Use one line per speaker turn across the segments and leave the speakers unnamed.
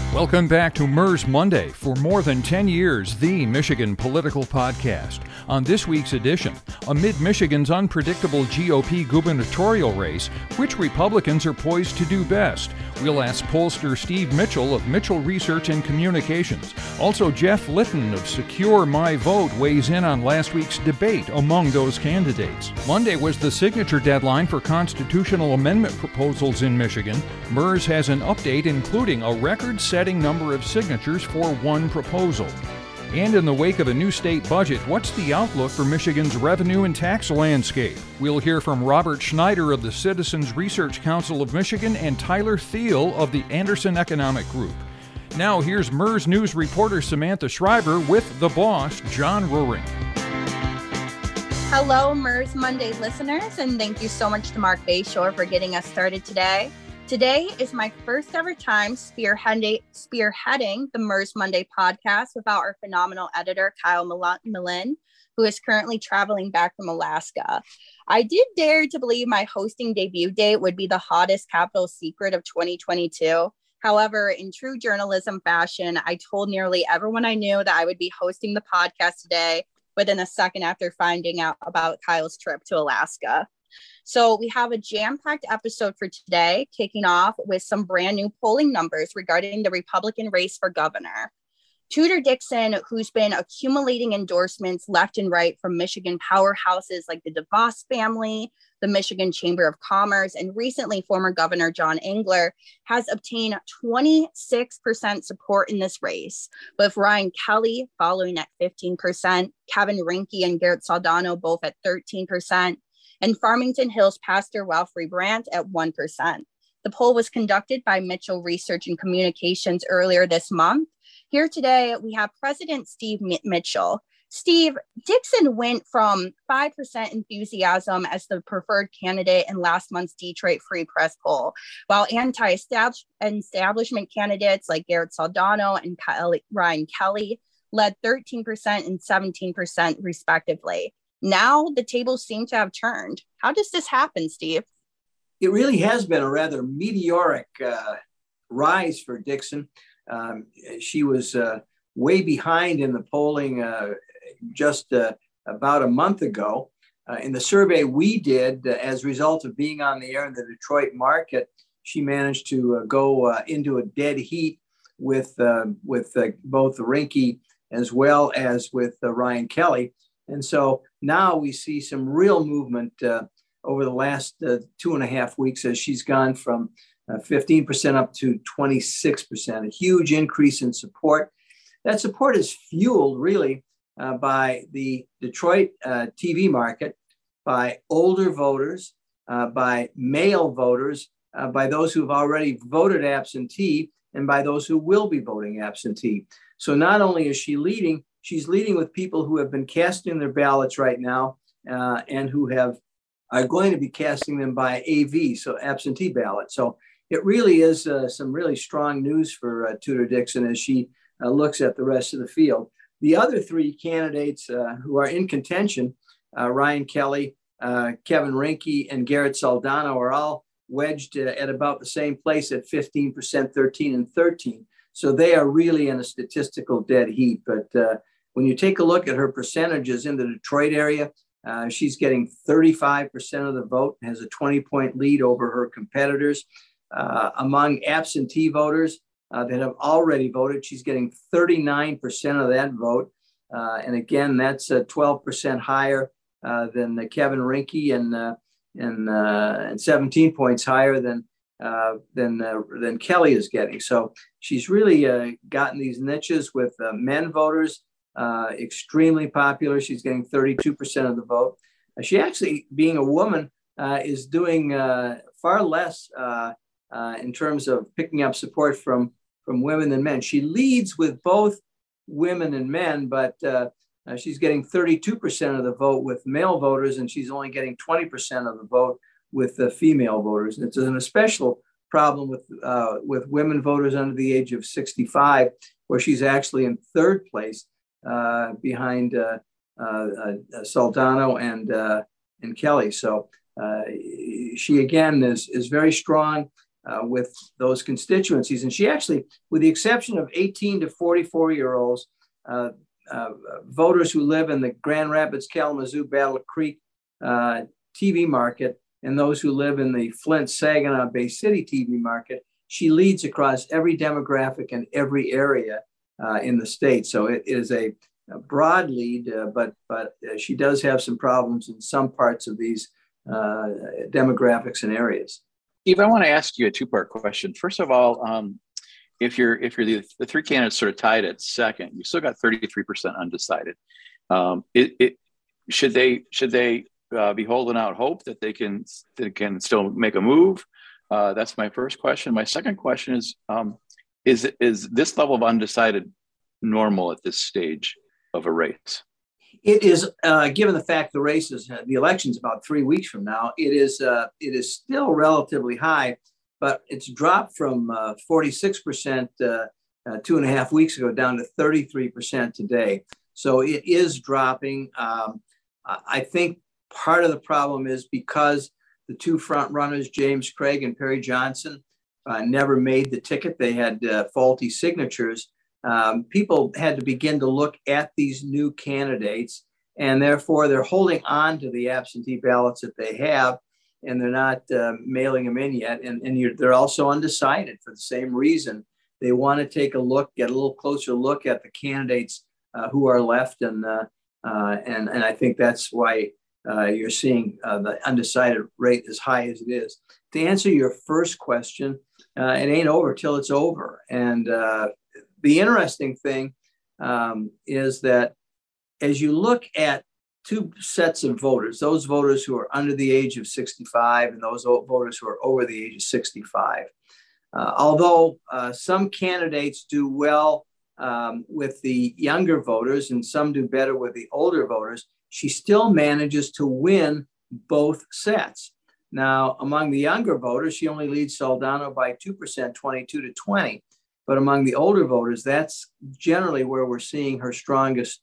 Welcome back to MERS Monday. For more than 10 years, the Michigan political podcast. On this week's edition, amid Michigan's unpredictable GOP gubernatorial race, which Republicans are poised to do best? We'll ask pollster Steve Mitchell of Mitchell Research and Communications. Also, Jeff Litton of Secure My Vote weighs in on last week's debate among those candidates. Monday was the signature deadline for constitutional amendment proposals in Michigan. MERS has an update including a record-setting number of signatures for one proposal. And in the wake of a new state budget, what's the outlook for Michigan's revenue and tax landscape? We'll hear from Robert Schneider of the Citizens Research Council of Michigan and Tyler Thiel of the Anderson Economic Group. Now here's MERS News reporter Samantha Schreiber with the boss, John Ruring.
Hello, MERS Monday listeners, and thank you so much to Mark Bayshore for getting us started today. Today is my first ever time spearheading the MERS Monday podcast without our phenomenal editor, Kyle Millen, who is currently traveling back from Alaska. I did dare to believe my hosting debut date would be the hottest Capitol secret of 2022. However, in true journalism fashion, I told nearly everyone I knew that I would be hosting the podcast today within a second after finding out about Kyle's trip to Alaska. So we have a jam-packed episode for today, kicking off with some brand new polling numbers regarding the Republican race for governor. Tudor Dixon, who's been accumulating endorsements left and right from Michigan powerhouses like the DeVos family, the Michigan Chamber of Commerce, and recently former Governor John Engler, has obtained 26% support in this race, with Ryan Kelly following at 15%, Kevin Rinke and Garrett Soldano both at 13%, and Farmington Hills Pastor Walfrey Brandt at 1%. The poll was conducted by Mitchell Research and Communications earlier this month. Here today, we have President Steve Mitchell. Steve, Dixon went from 5% enthusiasm as the preferred candidate in last month's Detroit Free Press poll, while anti-establishment candidates like Garrett Soldano and Ryan Kelly led 13% and 17% respectively. Now the tables seem to have turned. How does this happen, Steve?
It really has been a rather meteoric rise for Dixon. She was way behind in the polling just about a month ago. In the survey we did, as a result of being on the air in the Detroit market, she managed to go into a dead heat with both Rinke as well as with Ryan Kelly. And so now we see some real movement over the last 2.5 weeks as she's gone from 15% up to 26%, a huge increase in support. That support is fueled really by the Detroit TV market, by older voters, by male voters, by those who've already voted absentee, and by those who will be voting absentee. So not only is she leading, she's leading with people who have been casting their ballots right now and who are going to be casting them by AV, so absentee ballot. So it really is some really strong news for Tudor Dixon as she looks at the rest of the field. The other three candidates who are in contention, Ryan Kelly, Kevin Rinke, and Garrett Soldano, are all wedged at about the same place at 15%, 13, and 13. So they are really in a statistical dead heat. But when you take a look at her percentages in the Detroit area, she's getting 35% of the vote, has a 20-point lead over her competitors. Among absentee voters that have already voted, she's getting 39% of that vote. And again, that's 12% higher than the Kevin Rinke and 17 points higher than Kelly is getting. So she's really gotten these niches with men voters, extremely popular. She's getting 32% of the vote. She actually, being a woman, is doing far less in terms of picking up support from women than men. She leads with both women and men, but she's getting 32% of the vote with male voters, and she's only getting 20% of the vote with the female voters. And it's an especial problem with women voters under the age of 65, where she's actually in third place behind Soldano and Kelly. So she again is very strong. with those constituencies. And she actually, with the exception of 18 to 44-year-olds, voters who live in the Grand Rapids, Kalamazoo, Battle Creek TV market, and those who live in the Flint, Saginaw, Bay City TV market, she leads across every demographic and every area in the state. So it is a broad lead, but she does have some problems in some parts of these demographics and areas.
Steve, I want to ask you a two-part question. First of all, if you're the three candidates sort of tied at second, you still got 33% undecided. Should they be holding out hope that they can still make a move? That's my first question. My second question is this level of undecided normal at this stage of a race?
It is, given the fact the election's about 3 weeks from now, it is still relatively high, but it's dropped from 46% 2.5 weeks ago down to 33% today. So it is dropping. I think part of the problem is because the two front runners, James Craig and Perry Johnson, never made the ticket. They had faulty signatures. People had to begin to look at these new candidates, and therefore they're holding on to the absentee ballots that they have, and they're not mailing them in yet. And they're also undecided for the same reason. They want to take a little closer look at the candidates who are left, and I think that's why you're seeing the undecided rate as high as it is. To answer your first question, it ain't over till it's over. And the interesting thing is that as you look at two sets of voters, those voters who are under the age of 65 and those voters who are over the age of 65, although some candidates do well with the younger voters and some do better with the older voters, she still manages to win both sets. Now, among the younger voters, she only leads Soldano by 2%, 22 to 20. But among the older voters, that's generally where we're seeing her strongest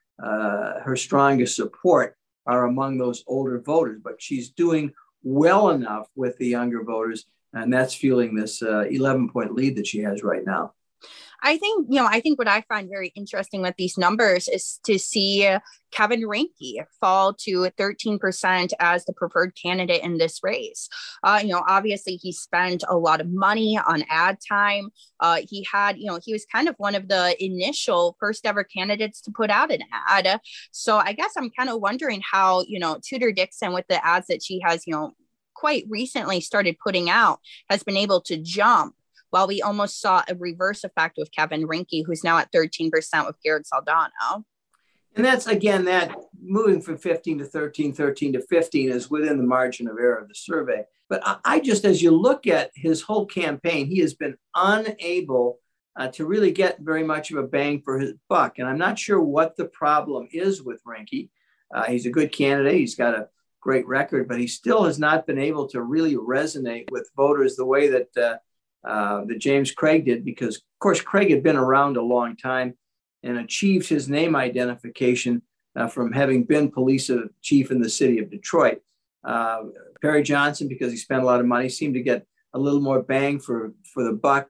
support are among those older voters. But she's doing well enough with the younger voters, and that's fueling this 11-point lead that she has right now.
I think what I find very interesting with these numbers is to see Kevin Rinke fall to 13% as the preferred candidate in this race. Obviously he spent a lot of money on ad time. He was kind of one of the initial first ever candidates to put out an ad. So I guess I'm kind of wondering how, Tudor Dixon, with the ads that she has, quite recently started putting out, has been able to jump, while we almost saw a reverse effect with Kevin Rinke, who's now at 13% with Garrett Soldano.
And that's, again, that moving from 15 to 13, 13 to 15 is within the margin of error of the survey. But I just, as you look at his whole campaign, he has been unable to really get very much of a bang for his buck. And I'm not sure what the problem is with Rinke. He's a good candidate. He's got a great record, but he still has not been able to really resonate with voters the way that James Craig did, because, of course, Craig had been around a long time and achieved his name identification from having been police chief in the city of Detroit. Perry Johnson, because he spent a lot of money, seemed to get a little more bang for the buck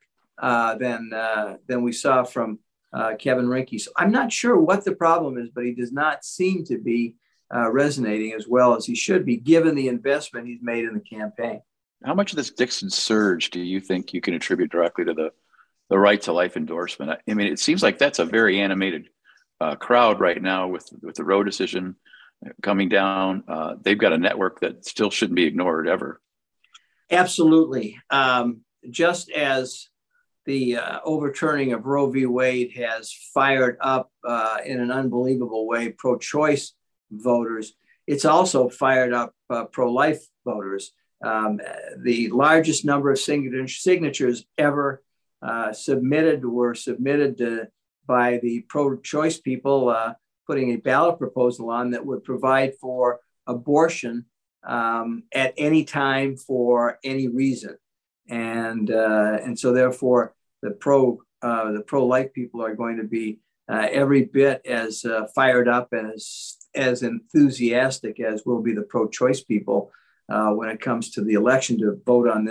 than we saw from Kevin Rinke. So I'm not sure what the problem is, but he does not seem to be resonating as well as he should be, given the investment he's made in the campaign.
How much of this Dixon surge do you think you can attribute directly to the right to life endorsement? I mean, it seems like that's a very animated crowd right now with the Roe decision coming down. They've got a network that still shouldn't be ignored ever.
Absolutely. Just as the overturning of Roe v. Wade has fired up in an unbelievable way pro-choice voters, it's also fired up pro-life voters. The largest number of signatures ever submitted were submitted by the pro-choice people putting a ballot proposal on that would provide for abortion at any time for any reason, and so therefore the pro-life people are going to be every bit as fired up and as enthusiastic as will be the pro-choice people when it comes to the election to vote on this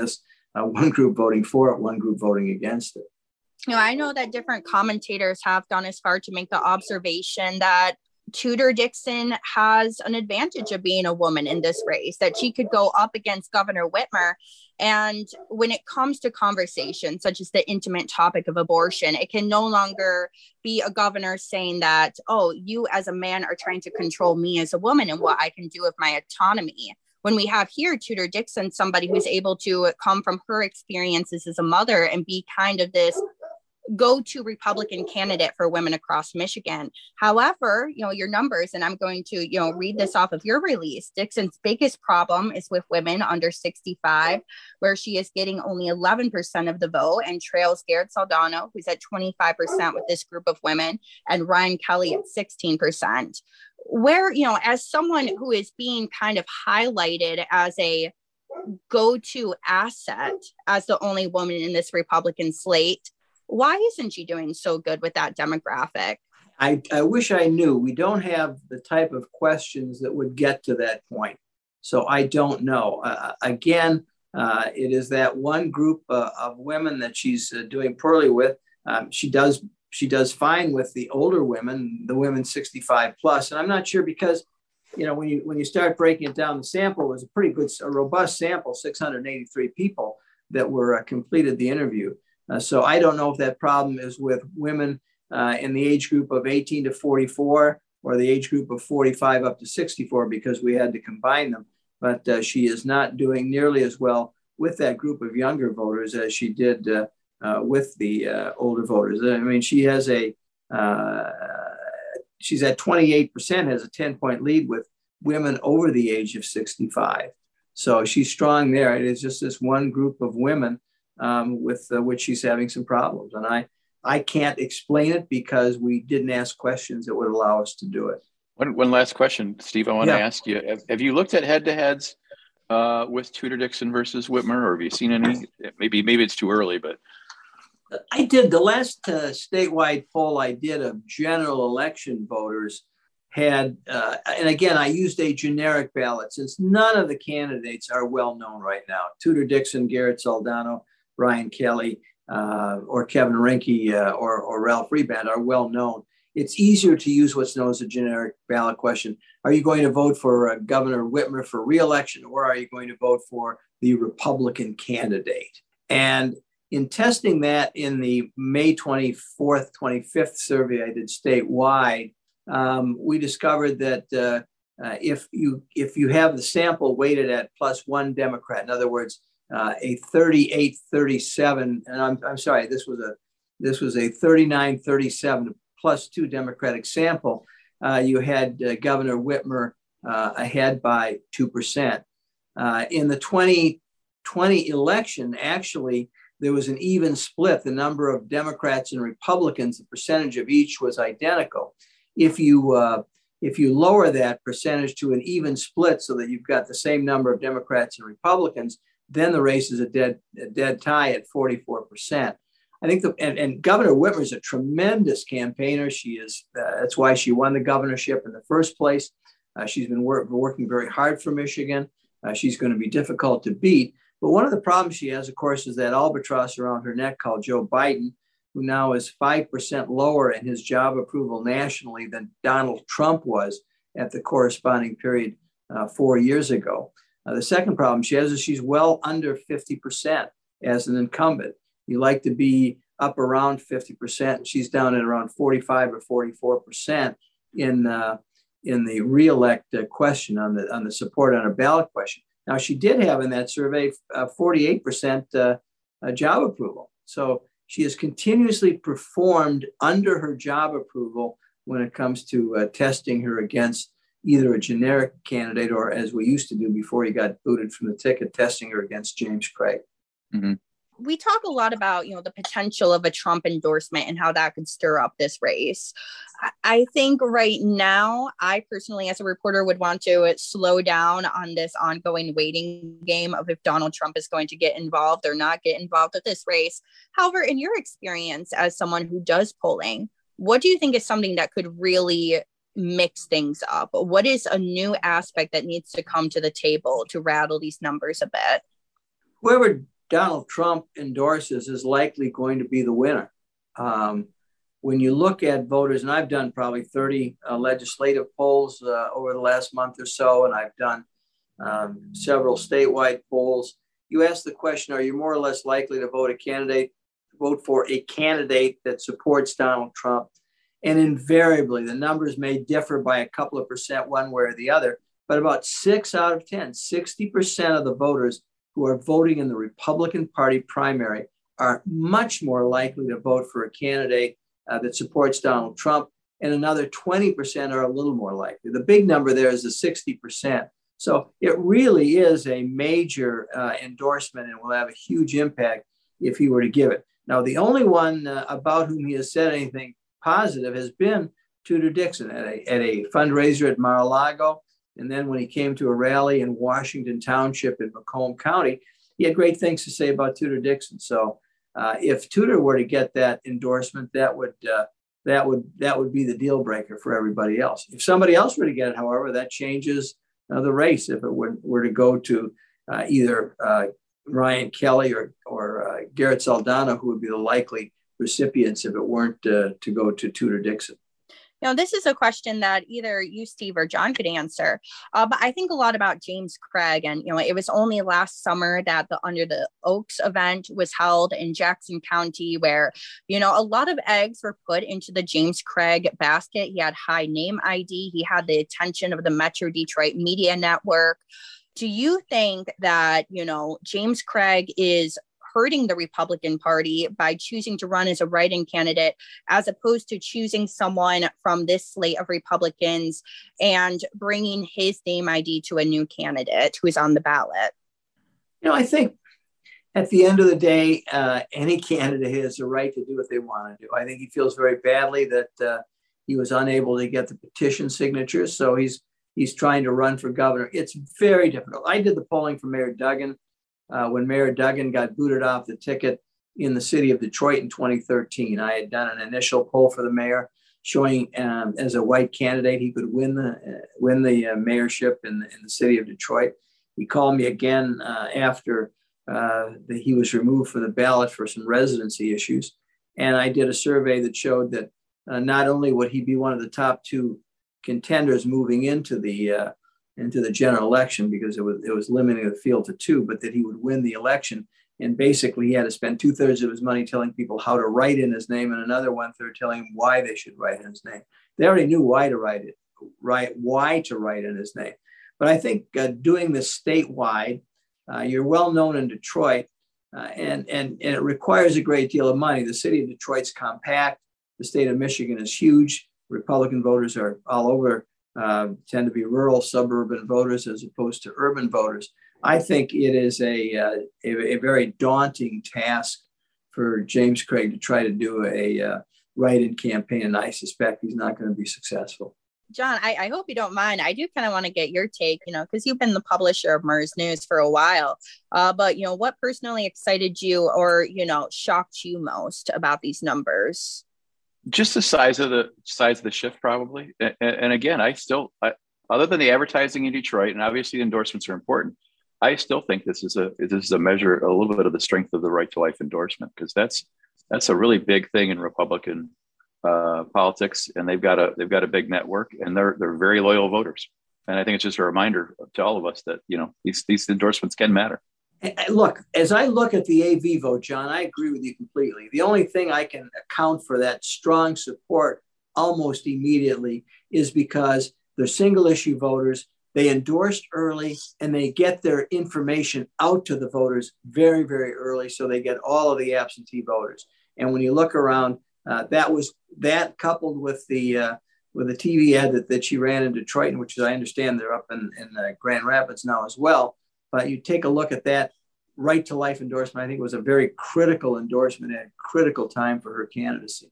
one group voting for it, one group voting against it.
I know that different commentators have gone as far to make the observation that Tudor Dixon has an advantage of being a woman in this race, that she could go up against Governor Whitmer. And when it comes to conversations such as the intimate topic of abortion, it can no longer be a governor saying that, oh, you as a man are trying to control me as a woman and what I can do with my autonomy. When we have here Tudor Dixon, somebody who's able to come from her experiences as a mother and be kind of this go-to Republican candidate for women across Michigan. However, your numbers, and I'm going to, read this off of your release. Dixon's biggest problem is with women under 65, where she is getting only 11% of the vote and trails Garrett Soldano, who's at 25% with this group of women, and Ryan Kelly at 16%. Where, as someone who is being kind of highlighted as a go-to asset as the only woman in this Republican slate, why isn't she doing so good with that demographic?
I wish I knew. We don't have the type of questions that would get to that point. So I don't know. Again, it is that one group of women that she's doing poorly with. She does fine with the older women, the women 65 plus. And I'm not sure because, when you start breaking it down, the sample was a robust sample, 683 people that were completed the interview. So I don't know if that problem is with women in the age group of 18 to 44 or the age group of 45 up to 64 because we had to combine them. But she is not doing nearly as well with that group of younger voters as she did with the older voters. I mean, she has she's at 28%, has a 10-point lead with women over the age of 65. So she's strong there. It is just this one group of women with which she's having some problems. And I can't explain it because we didn't ask questions that would allow us to do it.
One last question, Steve, I want to ask you. Have you looked at head-to-heads with Tudor Dixon versus Whitmer, or have you seen any? Maybe it's too early, but.
I did. The last statewide poll I did of general election voters had, and again, I used a generic ballot since none of the candidates are well known right now. Tudor Dixon, Garrett Soldano, Ryan Kelly, or Kevin Rinke, or Ralph Reband are well known. It's easier to use what's known as a generic ballot question. Are you going to vote for Governor Whitmer for re-election, or are you going to vote for the Republican candidate? And in testing that in the May 24th, 25th survey I did statewide, we discovered that if you have the sample weighted at plus one Democrat, in other words, a 38-37, and I'm sorry, this was a 39-37 plus two Democratic sample. You had Governor Whitmer ahead by 2%. In the 2020 election, actually, there was an even split. The number of Democrats and Republicans, the percentage of each was identical. If you lower that percentage to an even split so that you've got the same number of Democrats and Republicans, then the race is a dead tie at 44%. I think and Governor Whitmer is a tremendous campaigner. She is. That's why she won the governorship in the first place. She's been working very hard for Michigan. She's going to be difficult to beat. But one of the problems she has, of course, is that albatross around her neck called Joe Biden, who now is 5% lower in his job approval nationally than Donald Trump was at the corresponding period 4 years ago. The second problem she has is she's well under 50% as an incumbent. You like to be up around 50%. She's down at around 45 or 44% in the re-elect question on the support on a ballot question. Now, she did have in that survey 48% job approval. So she has continuously performed under her job approval when it comes to testing her against either a generic candidate or, as we used to do before he got booted from the ticket, testing her against James Craig.
Mm-hmm. We talk a lot about, the potential of a Trump endorsement and how that could stir up this race. I think right now, I personally, as a reporter, would want to slow down on this ongoing waiting game of if Donald Trump is going to get involved or not get involved with this race. However, in your experience as someone who does polling, what do you think is something that could really mix things up? What is a new aspect that needs to come to the table to rattle these numbers a bit?
Whoever Donald Trump endorses is likely going to be the winner. When you look at voters, and I've done probably 30 legislative polls over the last month or so, and I've done several statewide polls. You ask the question, are you more or less likely to vote for a candidate that supports Donald Trump? And invariably, the numbers may differ by a couple of percent one way or the other, but about 6 out of 10, 60% of the voters who are voting in the Republican Party primary are much more likely to vote for a candidate that supports Donald Trump, and another 20% are a little more likely. The big number there is the 60%. So it really is a major endorsement and will have a huge impact if he were to give it. Now, the only one about whom he has said anything positive has been Tudor Dixon at a fundraiser at Mar-a-Lago. And then when he came to a rally in Washington Township in Macomb County, he had great things to say about Tudor Dixon. So if Tudor were to get that endorsement, that would be the deal breaker for everybody else. If somebody else were to get it, however, that changes the race. If it were to go to either Ryan Kelly or Garrett Saldana, who would be the likely recipients if it weren't to go to Tudor Dixon.
Now, this is a question that either you, Steve, or John could answer. But I think a lot about James Craig. And, it was only last summer that the Under the Oaks event was held in Jackson County, where, a lot of eggs were put into the James Craig basket. He had high name ID. He had the attention of the Metro Detroit Media Network. Do you think that, James Craig is hurting the Republican Party by choosing to run as a write-in candidate, as opposed to choosing someone from this slate of Republicans and bringing his name ID to a new candidate who is on the ballot?
I think at the end of the day, any candidate has a right to do what they want to do. I think he feels very badly that he was unable to get the petition signatures, so he's trying to run for governor. It's very difficult. I did the polling for Mayor Duggan when Mayor Duggan got booted off the ticket in the city of Detroit in 2013. I had done an initial poll for the mayor showing as a white candidate he could win the mayorship in the city of Detroit. He called me again after he was removed from the ballot for some residency issues. And I did a survey that showed that not only would he be one of the top two contenders moving into the general election, because it was limiting the field to two, but that he would win the election. And basically he had to spend 2/3 of his money telling people how to write in his name, and another 1/3 telling him why they should write in his name. They already knew why to write in his name. But I think doing this statewide, you're well known in Detroit, and it requires a great deal of money. The city of Detroit's compact. The state of Michigan is huge. Republican voters are all over, tend to be rural, suburban voters as opposed to urban voters. I think it is a very daunting task for James Craig to try to do a write-in campaign, and I suspect he's not going to be successful.
John, I hope you don't mind. I do kind of want to get your take, because you've been the publisher of MERS News for a while. But, what personally excited you or, shocked you most about these numbers?
Just the size of the shift, probably. And again, other than the advertising in Detroit, and obviously the endorsements are important, I still think this is a measure, a little bit of the strength of the right to life endorsement, because that's a really big thing in Republican politics, and they've got a big network, and they're very loyal voters. And I think it's just a reminder to all of us that these endorsements can matter.
Look, as I look at the AV vote, John, I agree with you completely. The only thing I can account for that strong support almost immediately is because they're single issue voters. They endorsed early, and they get their information out to the voters very, very early, so they get all of the absentee voters. And when you look around, that coupled with the TV ad that she ran in Detroit, which I understand they're up in Grand Rapids now as well. But you take a look at that right to life endorsement. I think it was a very critical endorsement at a critical time for her candidacy.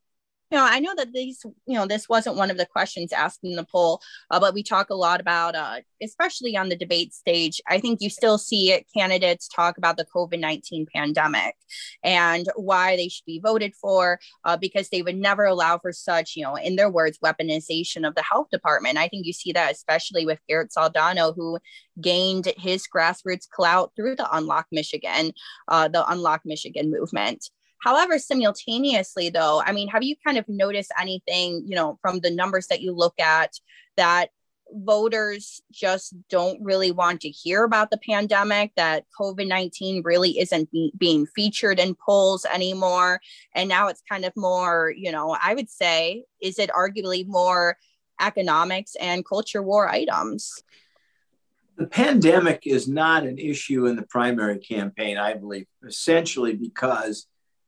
I know that this wasn't one of the questions asked in the poll, but we talk a lot about, especially on the debate stage, I think you still see candidates talk about the COVID-19 pandemic and why they should be voted for, because they would never allow for such, in their words, weaponization of the health department. I think you see that especially with Garrett Soldano, who gained his grassroots clout through the Unlock Michigan movement. However, simultaneously, though, have you kind of noticed anything, from the numbers that you look at, that voters just don't really want to hear about the pandemic, that COVID-19 really isn't being featured in polls anymore? And now it's kind of more, I would say, is it arguably more economics and culture war items?
The pandemic is not an issue in the primary campaign, I believe, essentially because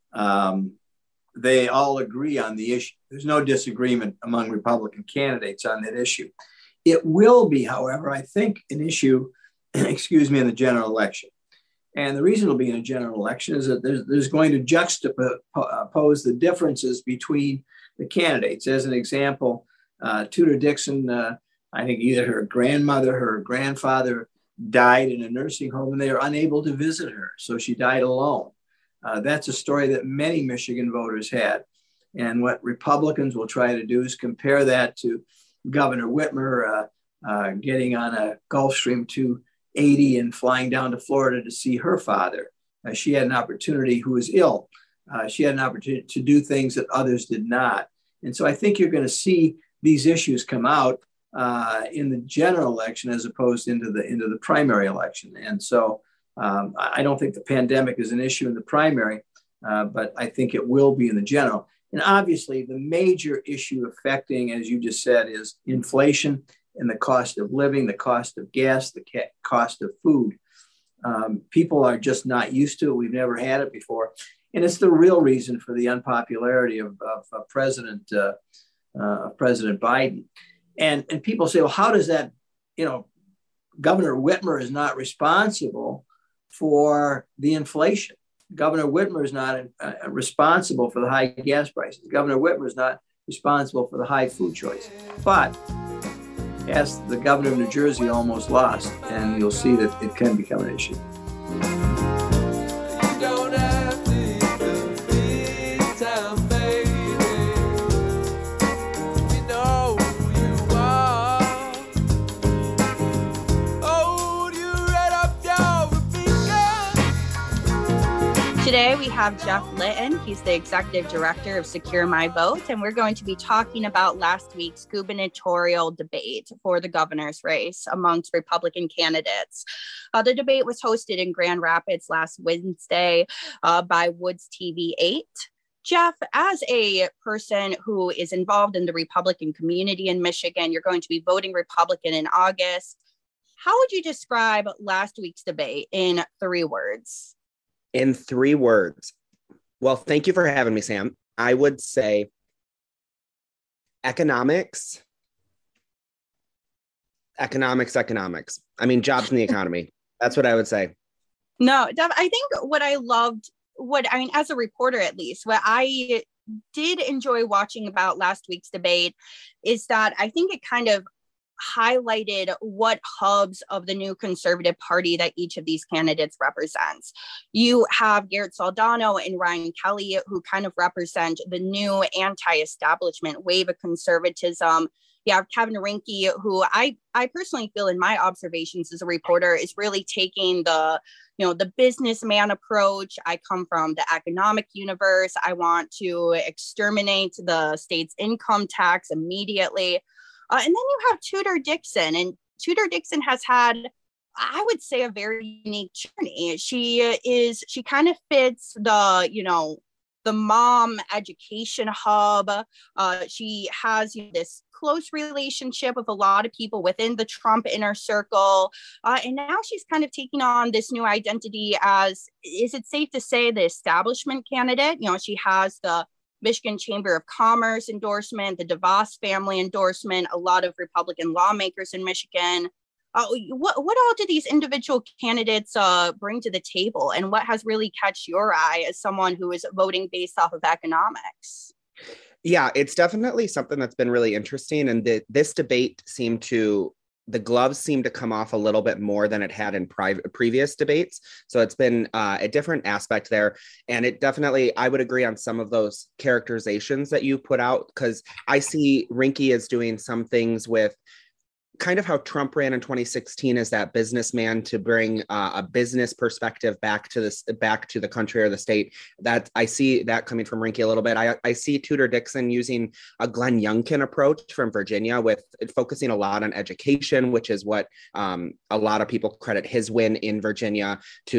they all agree on the issue. There's no disagreement among Republican candidates on that issue. It will be, however, I think, an issue, in the general election. And the reason it'll be in a general election is that there's going to juxtapose the differences between the candidates. As an example, Tudor Dixon, I think either her grandmother or her grandfather died in a nursing home and they were unable to visit her. So she died alone. That's a story that many Michigan voters had. And what Republicans will try to do is compare that to Governor Whitmer getting on a Gulfstream 280 and flying down to Florida to see her father. She had an opportunity, who was ill. She had an opportunity to do things that others did not. And so I think you're going to see these issues come out in the general election as opposed into the primary election. And so I don't think the pandemic is an issue in the primary, but I think it will be in the general. And obviously, the major issue affecting, as you just said, is inflation and the cost of living, the cost of gas, the cost of food. People are just not used to it. We've never had it before. And it's the real reason for the unpopularity of President Biden. And people say, well, how does that, Governor Whitmer is not responsible for the inflation. Governor Whitmer is not responsible for the high gas prices. Governor Whitmer is not responsible for the high food choice. But as the governor of New Jersey almost lost, and you'll see that it can become an issue.
Today, we have Jeff Litton. He's the executive director of Secure My Vote, and we're going to be talking about last week's gubernatorial debate for the governor's race amongst Republican candidates. The debate was hosted in Grand Rapids last Wednesday by Woods TV 8. Jeff, as a person who is involved in the Republican community in Michigan, you're going to be voting Republican in August. How would you describe last week's debate in 3 words?
In 3 words. Well, thank you for having me, Sam. I would say economics. Jobs in the economy. That's what I would say.
No, Dev, I think what I loved, as a reporter at least, what I did enjoy watching about last week's debate is that I think it kind of highlighted what hubs of the new conservative party that each of these candidates represents. You have Garrett Soldano and Ryan Kelly, who kind of represent the new anti-establishment wave of conservatism. You have Kevin Rinke, who I personally feel, in my observations as a reporter, is really taking the businessman approach. I come from the economic universe. I want to exterminate the state's income tax immediately. And then you have Tudor Dixon, and Tudor Dixon has had, I would say, a very unique journey. She kind of fits the mom education hub. She has this close relationship with a lot of people within the Trump inner circle. And now she's kind of taking on this new identity as, is it safe to say, the establishment candidate? She has the Michigan Chamber of Commerce endorsement, the DeVos family endorsement, a lot of Republican lawmakers in Michigan. What all do these individual candidates bring to the table, and what has really catch your eye as someone who is voting based off of economics?
Yeah, it's definitely something that's been really interesting. And this debate the gloves seem to come off a little bit more than it had in previous debates. So it's been a different aspect there. And it definitely, I would agree on some of those characterizations that you put out, because I see Rinky as doing some things with kind of how Trump ran in 2016 as that businessman to bring a business perspective back to the country or the state. That I see that coming from Rinky a little bit. I see Tudor Dixon using a Glenn Youngkin approach from Virginia, with focusing a lot on education, which is what a lot of people credit his win in Virginia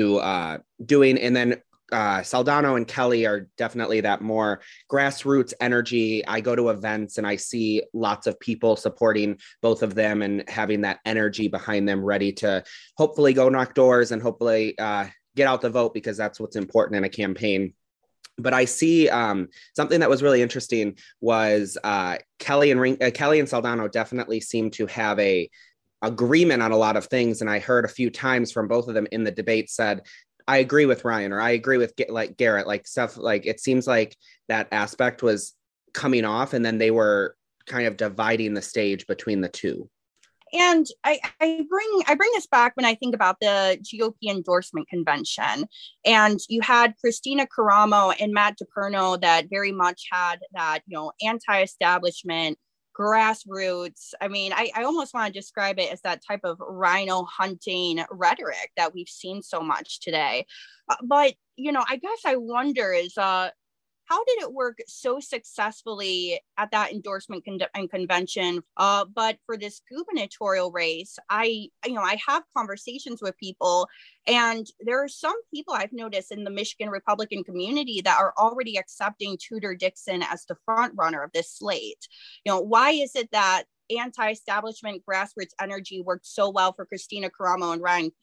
to doing. And then Saldano and Kelly are definitely that more grassroots energy. I go to events and I see lots of people supporting both of them and having that energy behind them, ready to hopefully go knock doors and hopefully get out the vote, because that's what's important in a campaign. But I see something that was really interesting was Kelly and Saldano definitely seem to have a agreement on a lot of things. And I heard a few times from both of them in the debate said, I agree with Ryan, or I agree with Garrett, like stuff like it seems like that aspect was coming off, and then they were kind of dividing the stage between the two.
And I bring this back when I think about the GOP endorsement convention, and you had Christina Caramo and Matt DePerno that very much had that, anti-establishment, grassroots. I mean, I almost want to describe it as that type of rhino hunting rhetoric that we've seen so much today. But, I guess I wonder is, how did it work so successfully at that endorsement and convention? But for this gubernatorial race, I have conversations with people, and there are some people I've noticed in the Michigan Republican community that are already accepting Tudor Dixon as the front runner of this slate. Why is it that anti-establishment grassroots energy worked so well for Christina Caramo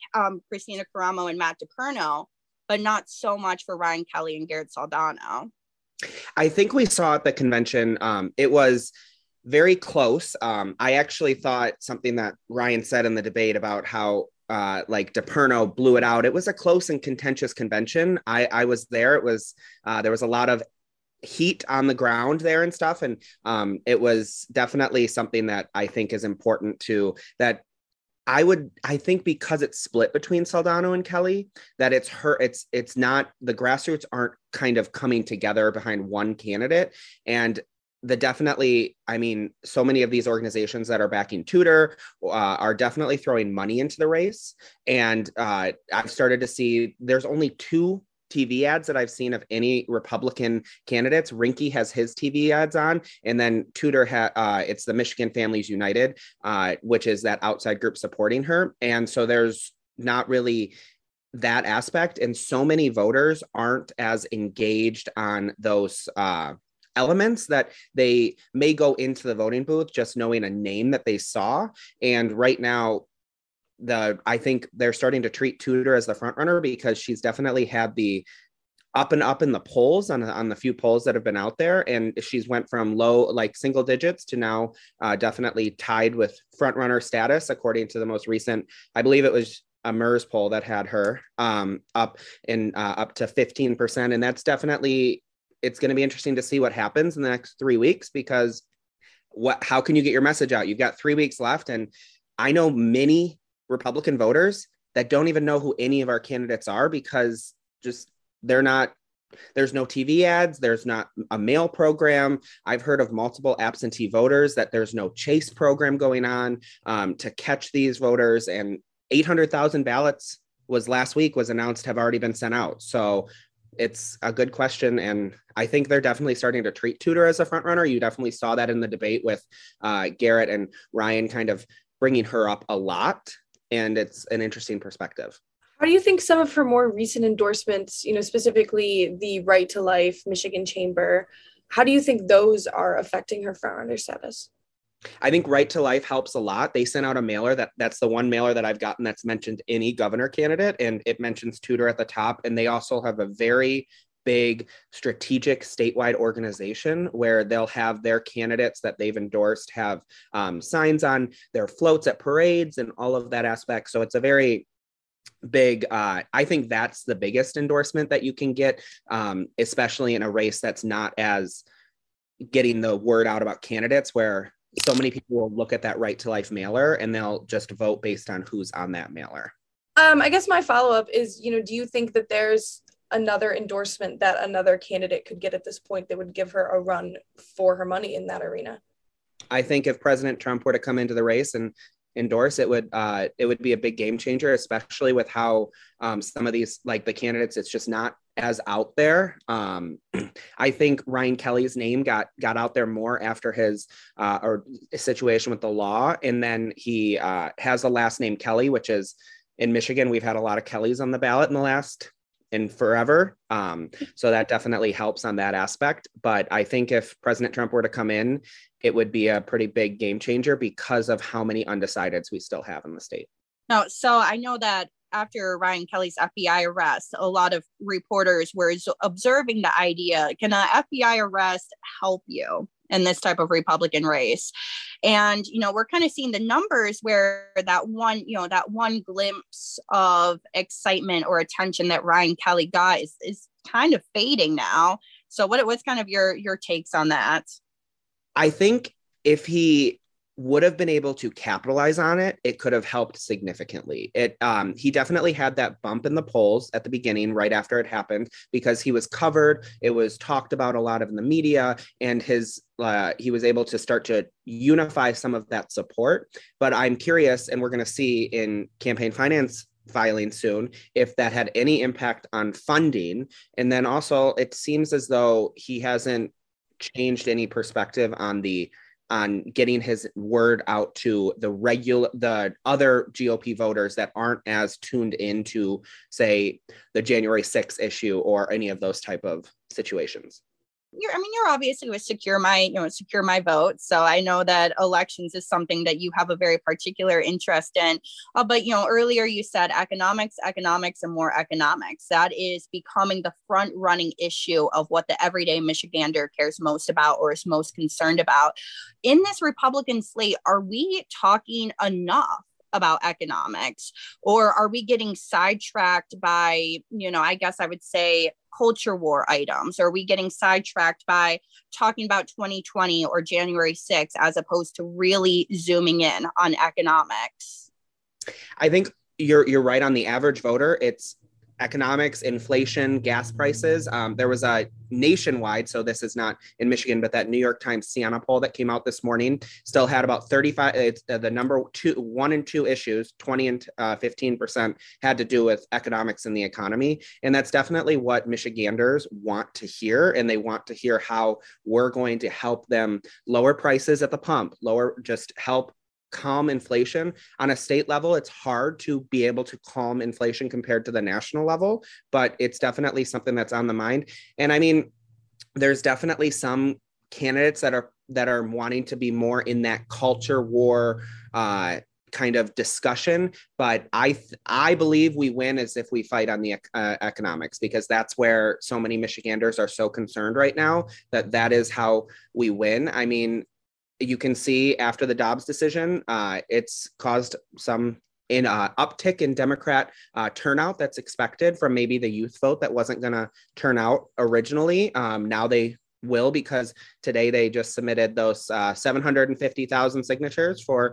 and Matt DePerno, but not so much for Ryan Kelly and Garrett Saldano?
I think we saw at the convention, it was very close. I actually thought something that Ryan said in the debate about how DePerno blew it out. It was a close and contentious convention. I was there. It was there was a lot of heat on the ground there and stuff. And it was definitely something that I think is important to that. I think because it's split between Saldano and Kelly, that it's not, the grassroots aren't kind of coming together behind one candidate. And so many of these organizations that are backing Tudor are definitely throwing money into the race. And I've started to see there's only 2 TV ads that I've seen of any Republican candidates. Rinky has his TV ads on, and then Tudor it's the Michigan Families United, which is that outside group supporting her. And so there's not really that aspect, and so many voters aren't as engaged on those elements that they may go into the voting booth just knowing a name that they saw. And right now, I think they're starting to treat Tudor as the front runner, because she's definitely had the up and up in the polls on the few polls that have been out there. And she's went from low, like single digits, to now definitely tied with front runner status, according to the most recent, I believe it was a MERS poll that had her up to 15%. And that's definitely, it's going to be interesting to see what happens in the next 3 weeks, because how can you get your message out? You've got 3 weeks left. And I know many Republican voters that don't even know who any of our candidates are, because there's no TV ads. There's not a mail program. I've heard of multiple absentee voters that there's no Chase program going on to catch these voters. And 800,000 ballots was announced have already been sent out. So it's a good question. And I think they're definitely starting to treat Tudor as a front runner. You definitely saw that in the debate with Garrett and Ryan kind of bringing her up a lot. And it's an interesting perspective.
How do you think some of her more recent endorsements, specifically the Right to Life Michigan Chamber, how do you think those are affecting her frontrunner status?
I think Right to Life helps a lot. They sent out a mailer that's the one mailer that I've gotten that's mentioned any governor candidate, and it mentions Tudor at the top. And they also have a very big strategic statewide organization where they'll have their candidates that they've endorsed have signs on their floats at parades and all of that aspect. So it's a very big, I think that's the biggest endorsement that you can get, especially in a race that's not as getting the word out about candidates, where so many people will look at that Right to Life mailer and they'll just vote based on who's on that mailer.
I guess my follow-up is, do you think that there's another endorsement that another candidate could get at this point that would give her a run for her money in that arena?
I think if President Trump were to come into the race and endorse, it would be a big game changer, especially with how some of these, like the candidates, it's just not as out there. I think Ryan Kelly's name got out there more after his or situation with the law, and then he has a last name Kelly, which is, in Michigan, we've had a lot of Kellys on the ballot in forever. So that definitely helps on that aspect. But I think if President Trump were to come in, it would be a pretty big game changer because of how many undecideds we still have in the state.
No, so I know that after Ryan Kelly's FBI arrest, a lot of reporters were observing the idea, can an FBI arrest help you in this type of Republican race? And, we're kind of seeing the numbers where that one glimpse of excitement or attention that Ryan Kelly got is kind of fading now. So what's kind of your takes on that?
I think if he would have been able to capitalize on it, it could have helped significantly. He definitely had that bump in the polls at the beginning, right after it happened, because he was covered. It was talked about a lot in the media, and he was able to start to unify some of that support. But I'm curious, and we're going to see in campaign finance filing soon, if that had any impact on funding. And then also, it seems as though he hasn't changed any perspective on getting his word out to the other GOP voters that aren't as tuned into, say, the January 6th issue or any of those type of situations.
You're obviously with Secure My Vote. So I know that elections is something that you have a very particular interest in. But, earlier you said economics, and more economics. That is becoming the front running issue of what the everyday Michigander cares most about or is most concerned about. In this Republican slate, are we talking enough about economics, or are we getting sidetracked by, I guess I would say, culture war items? Or are we getting sidetracked by talking about 2020 or January 6th as opposed to really zooming in on economics?
I think you're right on the average voter. It's economics, inflation, gas prices. There was a nationwide, so this is not in Michigan, but that New York Times Siena poll that came out this morning still had about 35, it's the number 1 and 2 issues, 20 and 15% had to do with economics and the economy. And that's definitely what Michiganders want to hear. And they want to hear how we're going to help them lower prices at the pump, just help calm inflation. On a state level, it's hard to be able to calm inflation compared to the national level, but it's definitely something that's on the mind. And I mean, there's definitely some candidates that are wanting to be more in that culture war kind of discussion, but I believe we win as if we fight on the economics, because that's where so many Michiganders are so concerned right now, that is how we win. I mean, you can see after the Dobbs decision, it's caused some uptick in Democrat turnout that's expected from maybe the youth vote that wasn't going to turn out originally. Now they will, because today they just submitted those 750,000 signatures for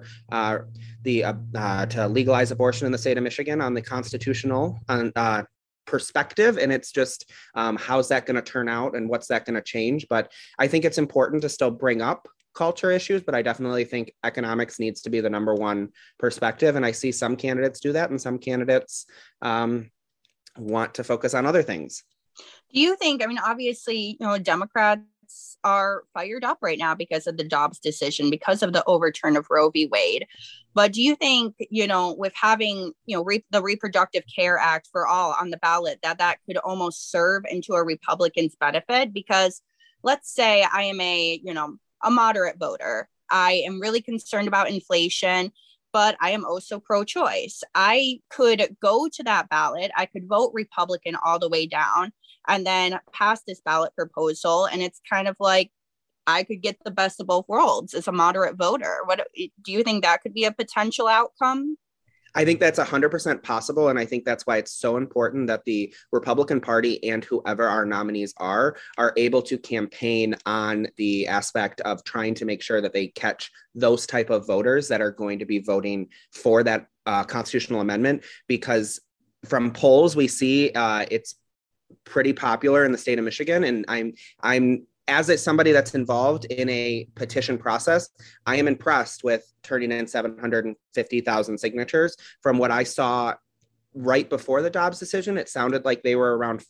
to legalize abortion in the state of Michigan on the constitutional perspective. And it's just how's that going to turn out and what's that going to change? But I think it's important to still bring up culture issues, but I definitely think economics needs to be the number one perspective. And I see some candidates do that, and some candidates want to focus on other things.
Do you think, obviously, Democrats are fired up right now because of the Dobbs decision, because of the overturn of Roe v. Wade. But do you think, with having, the Reproductive Care Act for all on the ballot, that could almost serve into a Republican's benefit? Because let's say I am a moderate voter. I am really concerned about inflation, but I am also pro-choice. I could go to that ballot. I could vote Republican all the way down and then pass this ballot proposal. And it's kind of like I could get the best of both worlds as a moderate voter. What do you think that could be a potential outcome?
I think that's 100% possible. And I think that's why it's so important that the Republican Party and whoever our nominees are able to campaign on the aspect of trying to make sure that they catch those type of voters that are going to be voting for that constitutional amendment. Because from polls, we see it's pretty popular in the state of Michigan. And I'm as somebody that's involved in a petition process, I am impressed with turning in 750,000 signatures. From what I saw right before the Dobbs decision, it sounded like they were around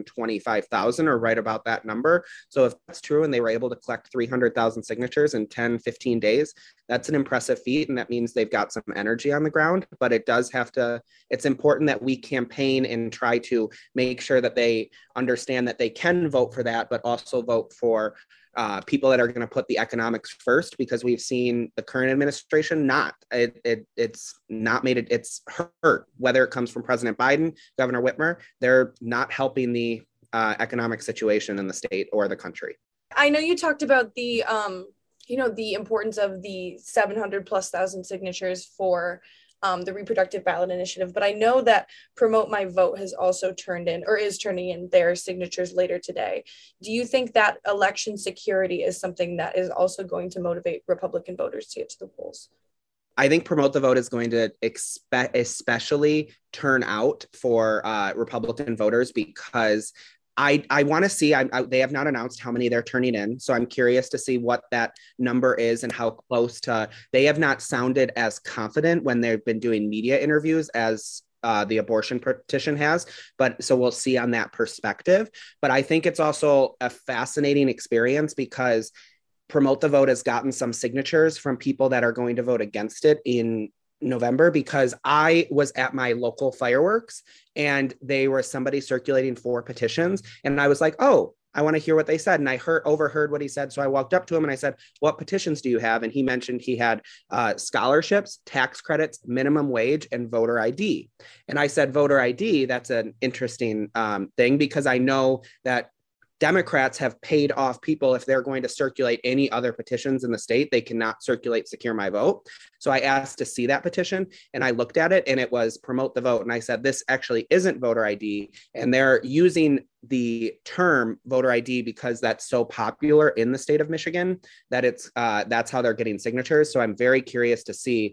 425,000 or right about that number. So if that's true and they were able to collect 300,000 signatures in 10, 15 days, that's an impressive feat. And that means they've got some energy on the ground, but it's important that we campaign and try to make sure that they understand that they can vote for that, but also vote for people that are going to put the economics first, because we've seen the current administration it's hurt, whether it comes from President Biden, Governor Whitmer, they're not helping the economic situation in the state or the country.
I know you talked about the importance of the 700,000+ signatures for the reproductive ballot initiative, but I know that Promote My Vote has also is turning in their signatures later today. Do you think that election security is something that is also going to motivate Republican voters to get to the polls?
I think Promote the Vote is going to especially turn out for Republican voters, because I want to see, they have not announced how many they're turning in. So I'm curious to see what that number is and how close they have not sounded as confident when they've been doing media interviews as the abortion petition has. But so we'll see on that perspective. But I think it's also a fascinating experience, because Promote the Vote has gotten some signatures from people that are going to vote against it in November, because I was at my local fireworks and they were somebody circulating 4 petitions. And I was like, oh, I want to hear what they said. And I overheard what he said. So I walked up to him and I said, what petitions do you have? And he mentioned he had scholarships, tax credits, minimum wage, and voter ID. And I said, voter ID, that's an interesting thing, because I know that Democrats have paid off people if they're going to circulate any other petitions in the state. They cannot circulate Secure My Vote. So I asked to see that petition and I looked at it and it was Promote the Vote. And I said, this actually isn't voter ID. And they're using the term voter ID because that's so popular in the state of Michigan that that's how they're getting signatures. So I'm very curious to see.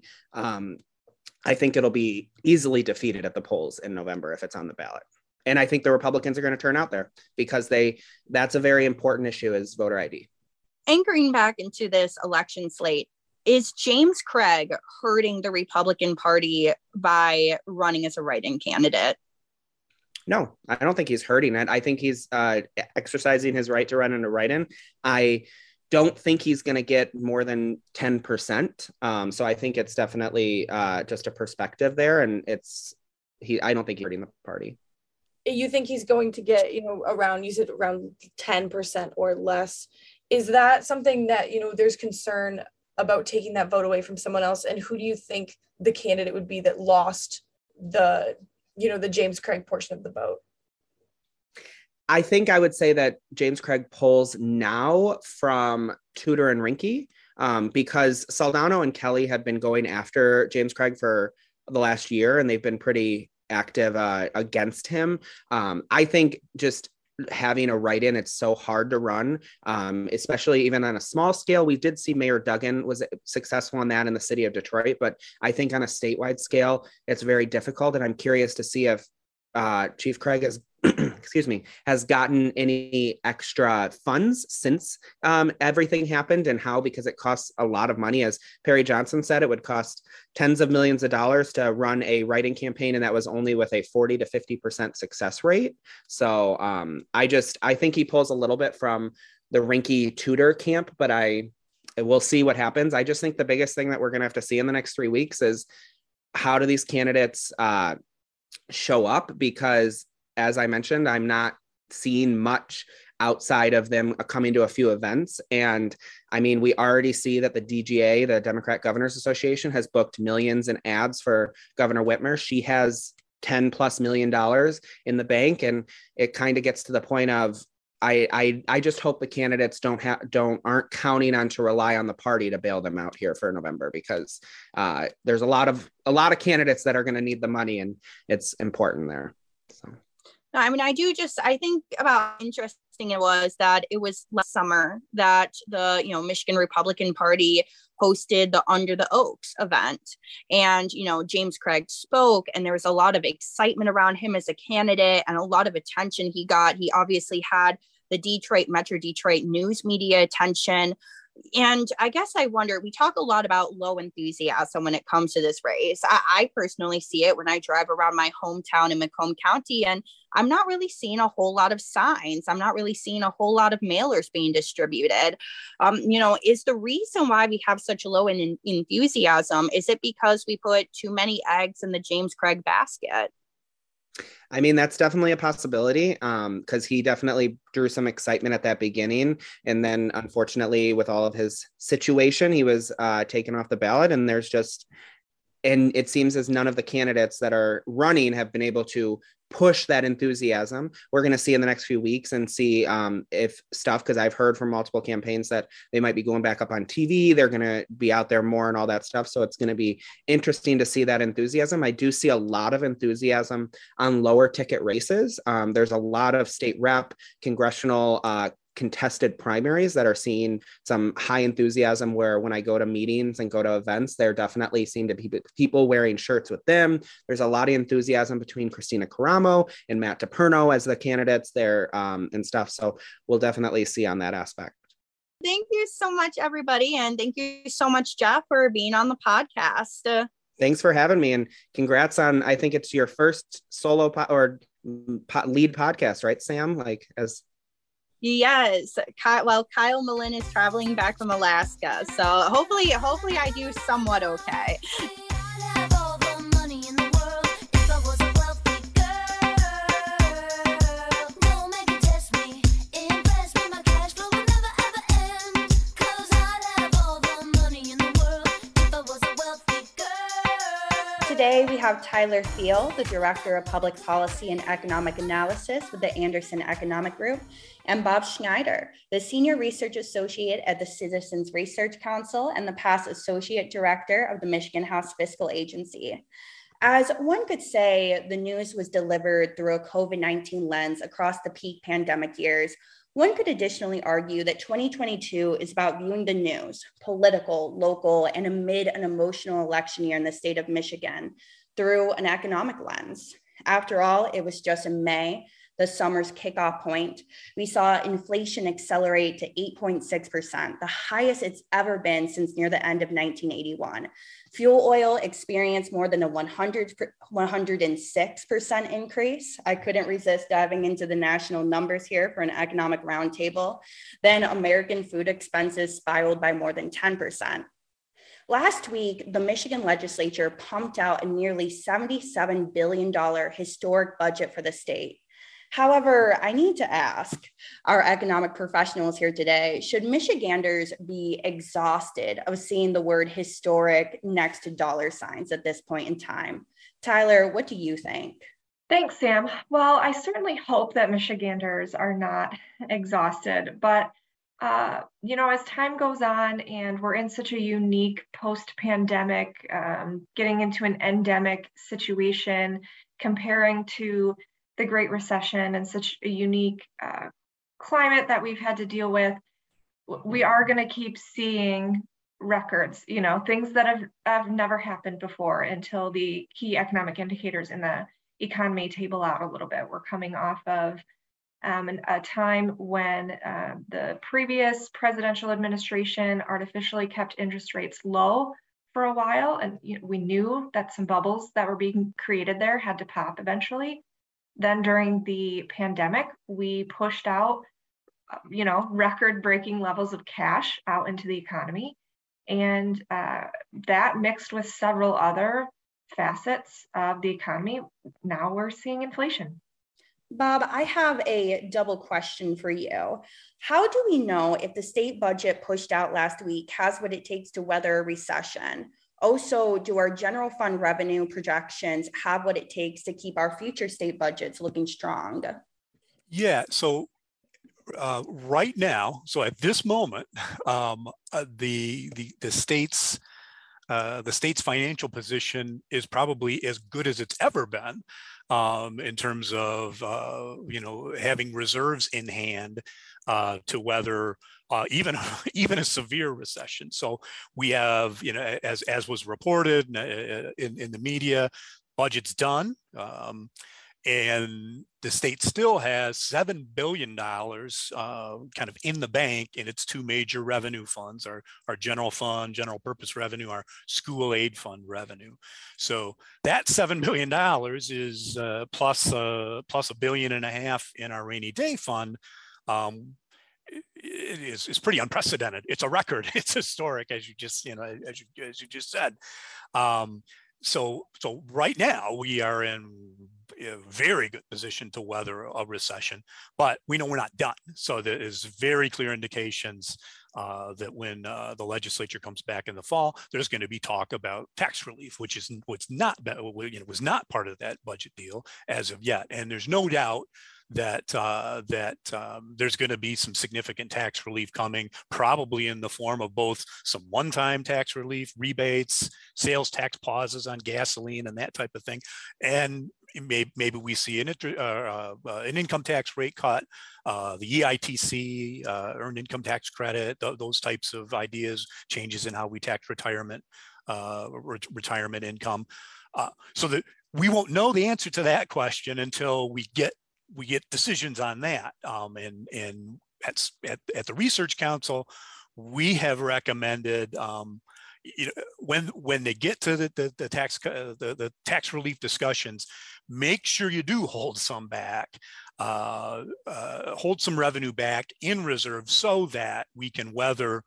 I think it'll be easily defeated at the polls in November if it's on the ballot. And I think the Republicans are going to turn out there because that's a very important issue, is voter ID.
Anchoring back into this election slate, is James Craig hurting the Republican Party by running as a write-in candidate?
No, I don't think he's hurting it. I think he's exercising his right to run in a write-in. I don't think he's going to get more than 10%. So I think it's definitely just a perspective there. And I don't think he's hurting the party.
You think he's going to get, around 10% or less. Is that something that, there's concern about taking that vote away from someone else? And who do you think the candidate would be that lost the James Craig portion of the vote?
I think I would say that James Craig polls now from Tudor and Rinke, because Saldano and Kelly have been going after James Craig for the last year, and they've been pretty active against him. I think just having a write-in, it's so hard to run, especially even on a small scale. We did see Mayor Duggan was successful in that in the city of Detroit, but I think on a statewide scale, it's very difficult. And I'm curious to see if Chief Craig has gotten any extra funds since everything happened, and how, because it costs a lot of money. As Perry Johnson said, it would cost tens of millions of dollars to run a write-in campaign, and that was only with a 40 to 50% success rate. So I think he pulls a little bit from the Rinke Tudor camp, but we'll see what happens. I just think the biggest thing that we're going to have to see in the next 3 weeks is how do these candidates show up, because as I mentioned, I'm not seeing much outside of them coming to a few events. And I mean, we already see that the DGA, the Democrat Governors Association, has booked millions in ads for Governor Whitmer. She has $10+ million in the bank. And it kind of gets to the point of, I just hope the candidates aren't counting on to rely on the party to bail them out here for November, because there's a lot of candidates that are going to need the money, and it's important there. So.
I mean, I think about interesting it was that it was last summer that the, Michigan Republican Party hosted the Under the Oaks event. And, James Craig spoke, and there was a lot of excitement around him as a candidate and a lot of attention he got. He obviously had the Metro Detroit news media attention. And I guess I wonder, we talk a lot about low enthusiasm when it comes to this race. I personally see it when I drive around my hometown in Macomb County, and I'm not really seeing a whole lot of signs. I'm not really seeing a whole lot of mailers being distributed. Is the reason why we have such low enthusiasm, is it because we put too many eggs in the James Craig basket?
I mean, that's definitely a possibility, because he definitely drew some excitement at that beginning. And then, unfortunately, with all of his situation, he was taken off the ballot. And it seems as none of the candidates that are running have been able to push that enthusiasm. We're going to see in the next few weeks and see if stuff, because I've heard from multiple campaigns that they might be going back up on TV. They're going to be out there more and all that stuff. So it's going to be interesting to see that enthusiasm. I do see a lot of enthusiasm on lower ticket races. There's a lot of state rep, congressional contested primaries that are seeing some high enthusiasm, where when I go to meetings and go to events, there definitely seem to be people wearing shirts with them. There's a lot of enthusiasm between Christina Caramo and Matt DePerno as the candidates there and stuff. So we'll definitely see on that aspect.
Thank you so much, everybody. And thank you so much, Jeff, for being on the podcast.
Thanks for having me, and congrats on, I think it's your first solo lead podcast, right, Sam?
Yes. Kyle Malin is traveling back from Alaska. So hopefully I do somewhat okay. Today, we have Tyler Thiel, the Director of Public Policy and Economic Analysis with the Anderson Economic Group, and Bob Schneider, the Senior Research Associate at the Citizens Research Council and the past Associate Director of the Michigan House Fiscal Agency. As one could say, the news was delivered through a COVID-19 lens across the peak pandemic years. One could additionally argue that 2022 is about viewing the news, political, local, and amid an emotional election year in the state of Michigan, through an economic lens. After all, it was just in May, the summer's kickoff point, we saw inflation accelerate to 8.6%, the highest it's ever been since near the end of 1981. Fuel oil experienced more than a 106% increase. I couldn't resist diving into the national numbers here for an economic roundtable. Then American food expenses spiraled by more than 10%. Last week, the Michigan legislature pumped out a nearly $77 billion historic budget for the state. However, I need to ask our economic professionals here today, should Michiganders be exhausted of seeing the word historic next to dollar signs at this point in time? Tyler, what do you think?
Thanks, Sam. Well, I certainly hope that Michiganders are not exhausted, but as time goes on and we're in such a unique post-pandemic, getting into an endemic situation, comparing to the Great Recession and such a unique climate that we've had to deal with, we are going to keep seeing records, things that have never happened before until the key economic indicators in the economy table out a little bit. We're coming off of a time when the previous presidential administration artificially kept interest rates low for a while. And we knew that some bubbles that were being created there had to pop eventually. Then during the pandemic, we pushed out, record-breaking levels of cash out into the economy. And that mixed with several other facets of the economy, now we're seeing inflation.
Bob, I have a double question for you. How do we know if the state budget pushed out last week has what it takes to weather a recession? Also, do our general fund revenue projections have what it takes to keep our future state budgets looking strong?
Yeah, so right now, so at this moment, the state's financial position is probably as good as it's ever been, in terms of having reserves in hand to weather even even a severe recession. So we have, as was reported in the media, budget's done. And the state still has $7 billion kind of in the bank in its two major revenue funds, our general fund, general purpose revenue, our school aid fund revenue. So that $7 billion is plus $1.5 billion in our rainy day fund. It is pretty unprecedented. It's a record. It's historic, as you just said. So right now we are in a very good position to weather a recession, but we know we're not done. So there is very clear indications that when the legislature comes back in the fall, there's going to be talk about tax relief, which was not part of that budget deal as of yet. And there's no doubt that there's going to be some significant tax relief coming, probably in the form of both some one-time tax relief, rebates, sales tax pauses on gasoline and that type of thing, and maybe we see an income tax rate cut, the EITC, earned income tax credit, those types of ideas, changes in how we tax retirement income. So that we won't know the answer to that question until we get decisions on that. And at the Research Council, we have recommended, when they get to the tax relief discussions, make sure you do hold some back, hold some revenue back in reserve so that we can weather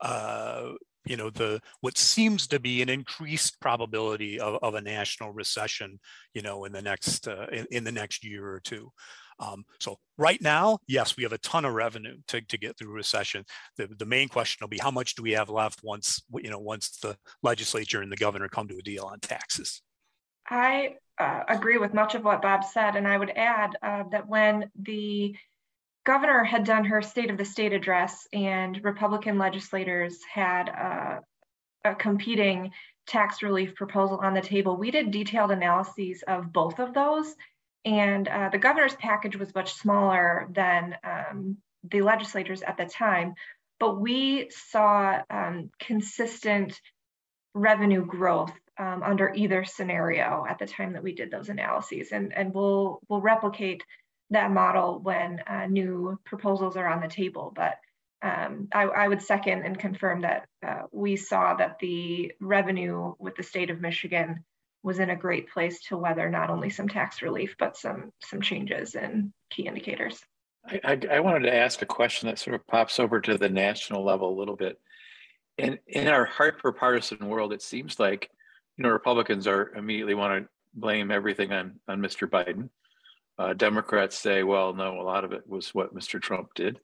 what seems to be an increased probability of a national recession, in the next year or two. So right now, yes, we have a ton of revenue to get through recession. The main question will be, how much do we have left once the legislature and the governor come to a deal on taxes?
I agree with much of what Bob said, and I would add that when the governor had done her State of the State address and Republican legislators had a competing tax relief proposal on the table, we did detailed analyses of both of those. And the governor's package was much smaller than the legislators at the time, but we saw consistent revenue growth under either scenario at the time that we did those analyses. And we'll replicate that model when new proposals are on the table. But I would second and confirm that we saw that the revenue with the state of Michigan was in a great place to weather not only some tax relief, but some changes in key indicators.
I wanted to ask a question that sort of pops over to the national level a little bit. In our hyper-partisan world, it seems like, Republicans immediately want to blame everything on Mr. Biden. Democrats say, well, no, a lot of it was what Mr. Trump did.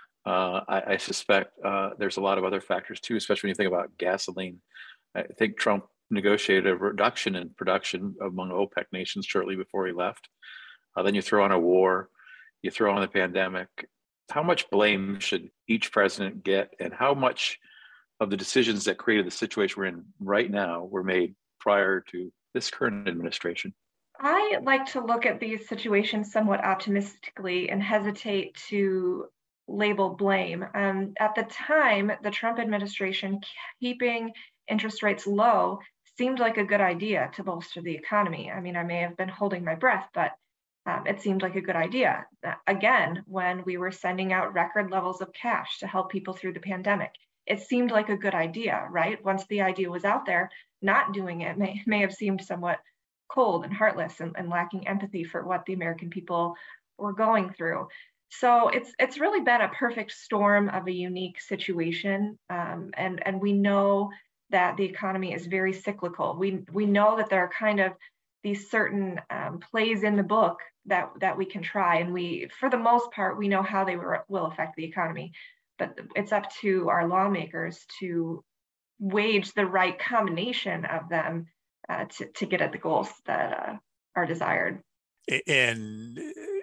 I suspect there's a lot of other factors too, especially when you think about gasoline. I think Trump negotiated a reduction in production among OPEC nations shortly before he left. Then you throw on a war, you throw on the pandemic. How much blame should each president get, and how much of the decisions that created the situation we're in right now were made prior to this current administration?
I like to look at these situations somewhat optimistically and hesitate to label blame. At the time, the Trump administration keeping interest rates low seemed like a good idea to bolster the economy. I mean, I may have been holding my breath, but it seemed like a good idea. Again, when we were sending out record levels of cash to help people through the pandemic, it seemed like a good idea, right? Once the idea was out there, not doing it may have seemed somewhat cold and heartless and lacking empathy for what the American people were going through. So it's really been a perfect storm of a unique situation, and we know that the economy is very cyclical. We know that there are kind of these certain plays in the book that we can try, and we, for the most part, we know how they will affect the economy. But it's up to our lawmakers to wage the right combination of them to get at the goals that are desired.
And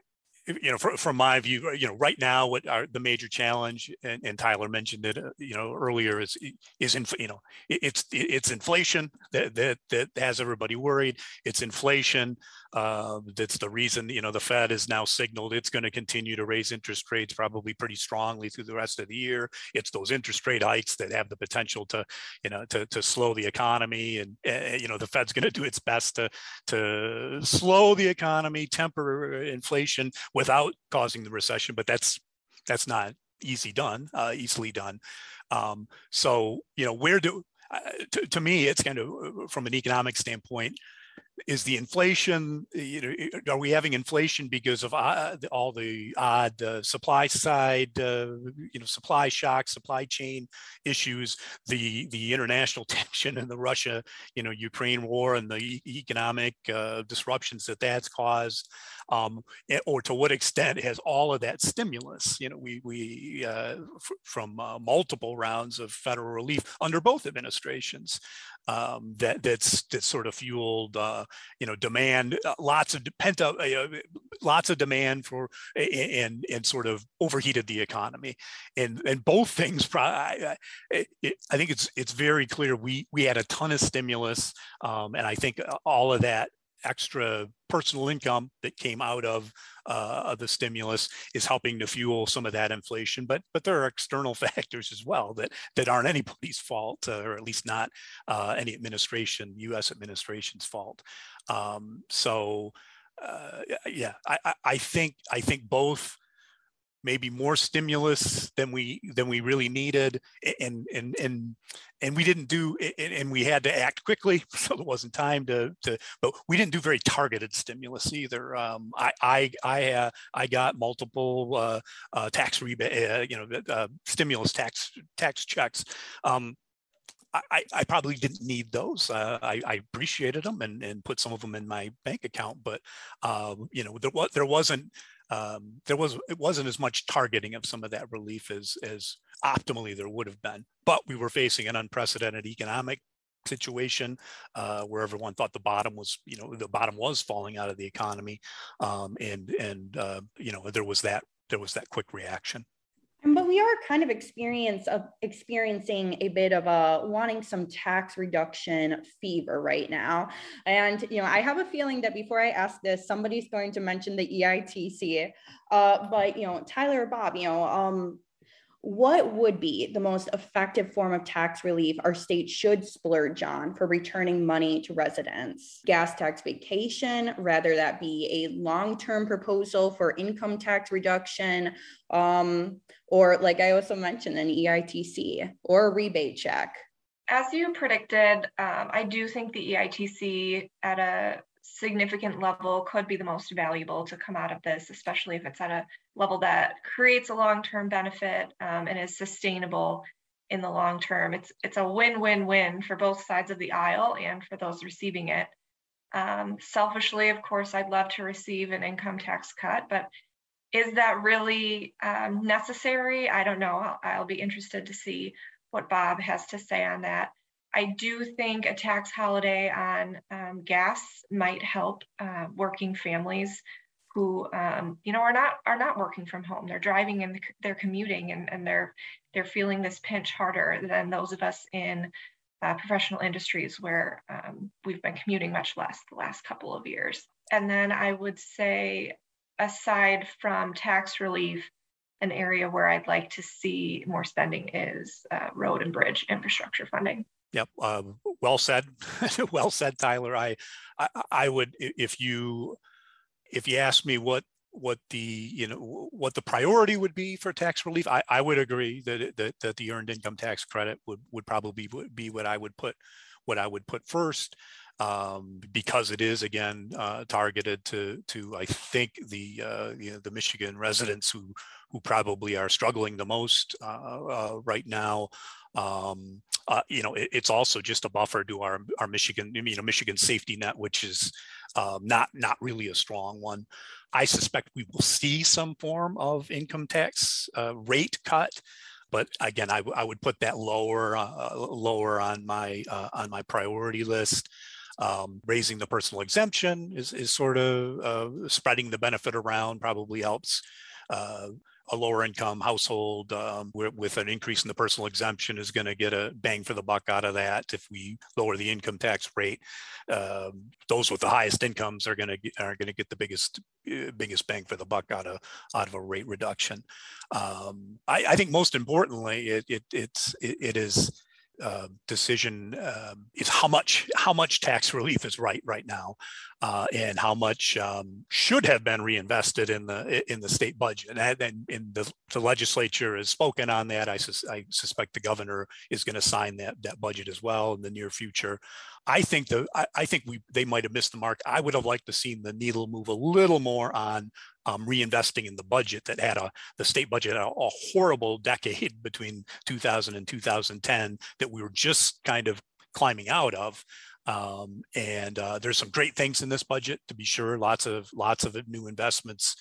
from my view, right now, what are the major challenge, and Tyler mentioned it, earlier, it's inflation that has everybody worried. It's inflation. That's the reason, the Fed has now signaled it's going to continue to raise interest rates probably pretty strongly through the rest of the year. It's those interest rate hikes that have the potential to slow the economy, and the Fed's going to do its best to slow the economy, temper inflation without causing the recession, but that's not easily done. So where do to me, it's kind of from an economic standpoint, is the inflation, are we having inflation because of all the odd supply side, supply shocks, supply chain issues, the international tension in the Russia, Ukraine war, and the economic disruptions that's caused, or to what extent has all of that stimulus, we from multiple rounds of federal relief under both administrations, that's sort of fueled demand, lots of pent up, lots of demand for, and sort of overheated the economy, and both things. I think it's very clear we had a ton of stimulus, and I think all of that extra personal income that came out of the stimulus is helping to fuel some of that inflation. But there are external factors as well that aren't anybody's fault, or at least not any U.S. administration's fault. I think both. Maybe more stimulus than we really needed, and we didn't do, and we had to act quickly, so there wasn't time to. But we didn't do very targeted stimulus either. I got multiple tax rebate, stimulus tax checks. I probably didn't need those. I appreciated them and put some of them in my bank account, but there wasn't as much targeting of some of that relief as optimally there would have been. But we were facing an unprecedented economic situation where everyone thought the bottom was falling out of the economy, and there was that quick reaction.
But we are kind of experiencing a bit of wanting some tax reduction fever right now. And, I have a feeling that before I ask this, somebody's going to mention the EITC. But, Tyler or Bob, what would be the most effective form of tax relief our state should splurge on for returning money to residents? Gas tax vacation, rather that be a long-term proposal for income tax reduction, or like I also mentioned, an EITC or a rebate check.
As you predicted, I do think the EITC at a significant level could be the most valuable to come out of this, especially if it's at a level that creates a long-term benefit and is sustainable in the long term. It's a win-win-win for both sides of the aisle and for those receiving it. Selfishly, of course, I'd love to receive an income tax cut, but is that really necessary? I don't know. I'll be interested to see what Bob has to say on that. I do think a tax holiday on gas might help working families who are not working from home. They're driving and they're commuting, and they're feeling this pinch harder than those of us in professional industries where we've been commuting much less the last couple of years. And then I would say, aside from tax relief, an area where I'd like to see more spending is road and bridge infrastructure funding.
Yep. Well said. Well said, Tyler. I would, if you ask me what the priority would be for tax relief, I would agree that the earned income tax credit would probably be what I would put first, because it is again targeted to I think the Michigan residents who probably are struggling the most right now. It's also just a buffer to our Michigan safety net, which is not really a strong one. I suspect we will see some form of income tax rate cut, but again, I would put that lower on my priority list. Raising the personal exemption is sort of spreading the benefit around, probably helps. A lower income household with an increase in the personal exemption is going to get a bang for the buck out of that. If we lower the income tax rate, those with the highest incomes are going to get the biggest bang for the buck out of a rate reduction. I think most importantly, it is decision is how much tax relief is right now, and how much should have been reinvested in the state budget. And the legislature has spoken on that. I suspect the governor is going to sign that budget as well in the near future. I think they might have missed the mark. I would have liked to seen the needle move a little more on reinvesting in the budget that had the state budget had a horrible decade between 2000 and 2010 that we were just kind of climbing out of. And there's some great things in this budget, to be sure, lots of new investments.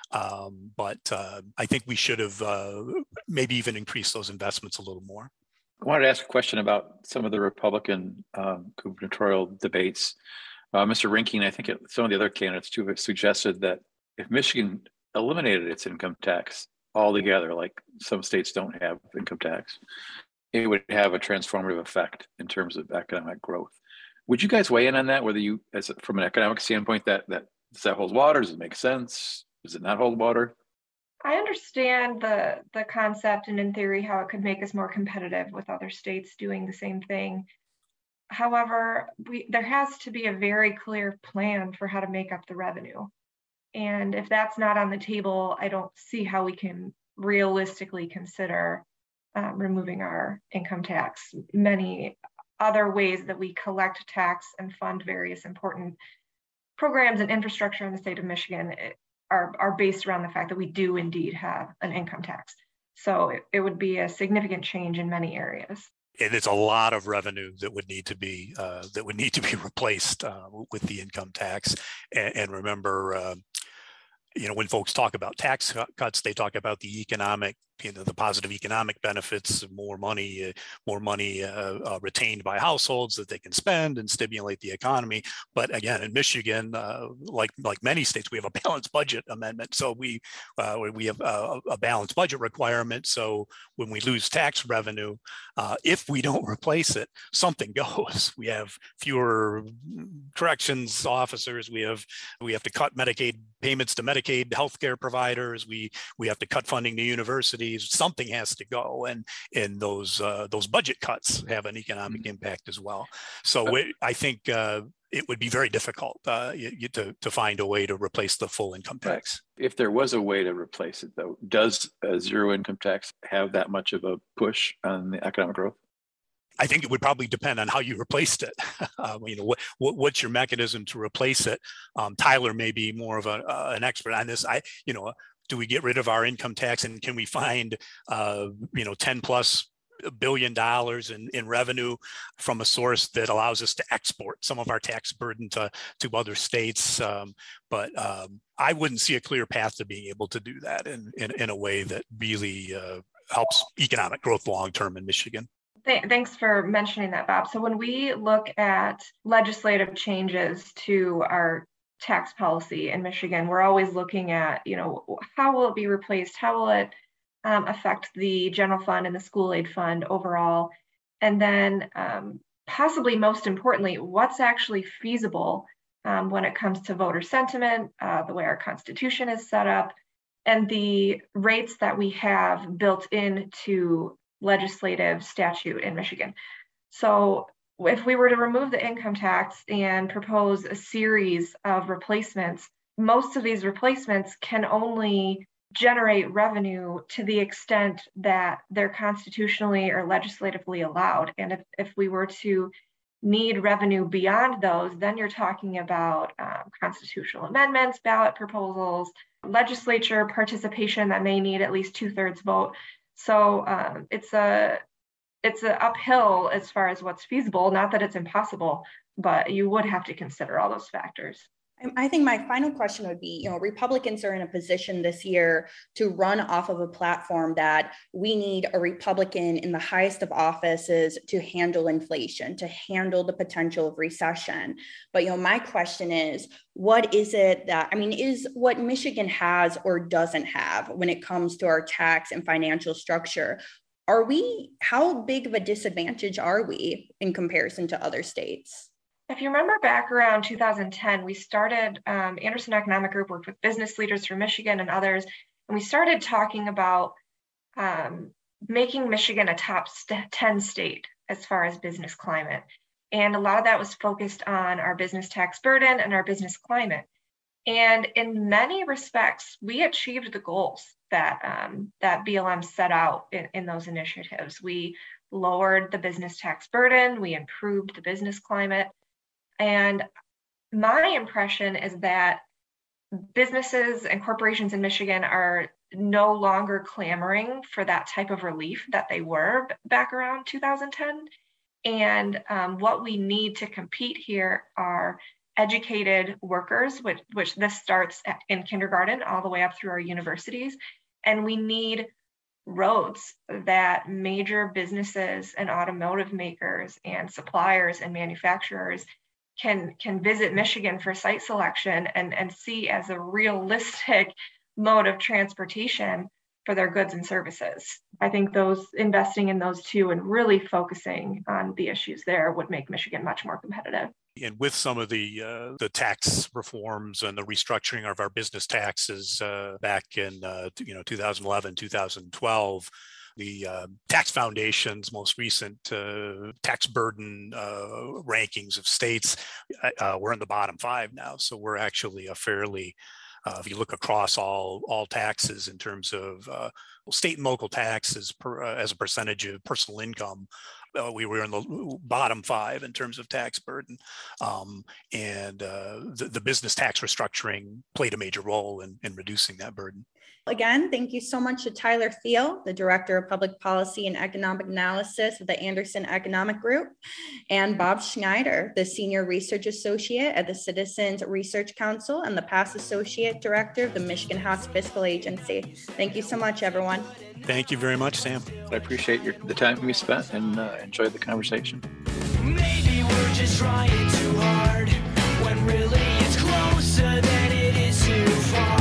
But I think we should have maybe even increased those investments a little more.
I wanted to ask a question about some of the Republican gubernatorial debates. Mr. Rinking, I think some of the other candidates too have suggested that if Michigan eliminated its income tax altogether, like some states don't have income tax, it would have a transformative effect in terms of economic growth. Would you guys weigh in on that? Whether you, from an economic standpoint, that does that hold water? Does it make sense? Does it not hold water?
I understand the concept and in theory how it could make us more competitive with other states doing the same thing. However, there has to be a very clear plan for how to make up the revenue. And if that's not on the table, I don't see how we can realistically consider removing our income tax. Many other ways that we collect tax and fund various important programs and infrastructure in the state of Michigan are based around the fact that we do indeed have an income tax. So it would be a significant change in many areas.
And it's a lot of revenue that would need to be replaced with the income tax. And remember, when folks talk about tax cuts, they talk about the economic, the positive economic benefits, more money retained by households that they can spend and stimulate the economy. But again, in Michigan, like many states, we have a balanced budget amendment. So we have a balanced budget requirement. So when we lose tax revenue, if we don't replace it, something goes. We have fewer corrections officers. We have to cut Medicaid payments to Medicaid healthcare providers. We have to cut funding to universities. Something has to go, and those budget cuts have an economic impact as well. So I think it would be very difficult to find a way to replace the full income tax.
If there was a way to replace it, though, does a zero income tax have that much of a push on the economic growth?
I think it would probably depend on how you replaced it. What's your mechanism to replace it? Tyler may be more of an expert on this. Do we get rid of our income tax, and can we find, $10+ billion in revenue from a source that allows us to export some of our tax burden to other states? But I wouldn't see a clear path to being able to do that in a way that really helps economic growth long term in Michigan.
Thanks for mentioning that, Bob. So when we look at legislative changes to our tax policy in Michigan, we're always looking at, how will it be replaced? How will it affect the general fund and the school aid fund overall? And then possibly most importantly, what's actually feasible when it comes to voter sentiment, the way our Constitution is set up, and the rates that we have built into legislative statute in Michigan. So if we were to remove the income tax and propose a series of replacements, most of these replacements can only generate revenue to the extent that they're constitutionally or legislatively allowed. And if we were to need revenue beyond those, then you're talking about constitutional amendments, ballot proposals, legislature participation that may need at least 2/3 vote. So it's an uphill as far as what's feasible, not that it's impossible, but you would have to consider all those factors.
I think my final question would be, Republicans are in a position this year to run off of a platform that we need a Republican in the highest of offices to handle inflation, to handle the potential of recession. But, my question is, what is it that, is what Michigan has or doesn't have when it comes to our tax and financial structure? How big of a disadvantage are we in comparison to other states?
If you remember back around 2010, we started, Anderson Economic Group worked with business leaders from Michigan and others, and we started talking about making Michigan a top 10 state as far as business climate. And a lot of that was focused on our business tax burden and our business climate. And in many respects, we achieved the goals that BLM set out in those initiatives. We lowered the business tax burden, we improved the business climate. And my impression is that businesses and corporations in Michigan are no longer clamoring for that type of relief that they were back around 2010. And what we need to compete here are educated workers, which this starts in kindergarten all the way up through our universities. And we need roads that major businesses and automotive makers and suppliers and manufacturers can visit Michigan for site selection and see as a realistic mode of transportation for their goods and services. I think investing in those two and really focusing on the issues there would make Michigan much more competitive.
And with some of the tax reforms and the restructuring of our business taxes back in 2011, 2012, the Tax Foundation's most recent tax burden rankings of states, we're in the bottom 5 now. So we're actually a fairly, if you look across all taxes in terms of state and local taxes as a percentage of personal income, we were in the bottom 5 in terms of tax burden. And the business tax restructuring played a major role in reducing that burden.
Again, thank you so much to Tyler Thiel, the Director of Public Policy and Economic Analysis of the Anderson Economic Group, and Bob Schneider, the Senior Research Associate at the Citizens Research Council and the past Associate Director of the Michigan House Fiscal Agency. Thank you so much, everyone.
Thank you very much, Sam.
I appreciate the time we spent and enjoyed the conversation.
Maybe we're just trying too hard when really it's closer than it is too far.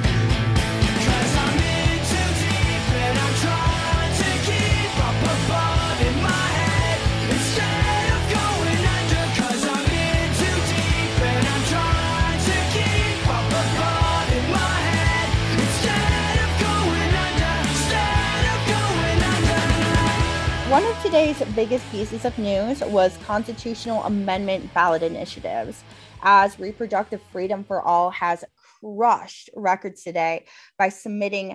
One of today's biggest pieces of news was constitutional amendment ballot initiatives, as Reproductive Freedom for All has crushed records today by submitting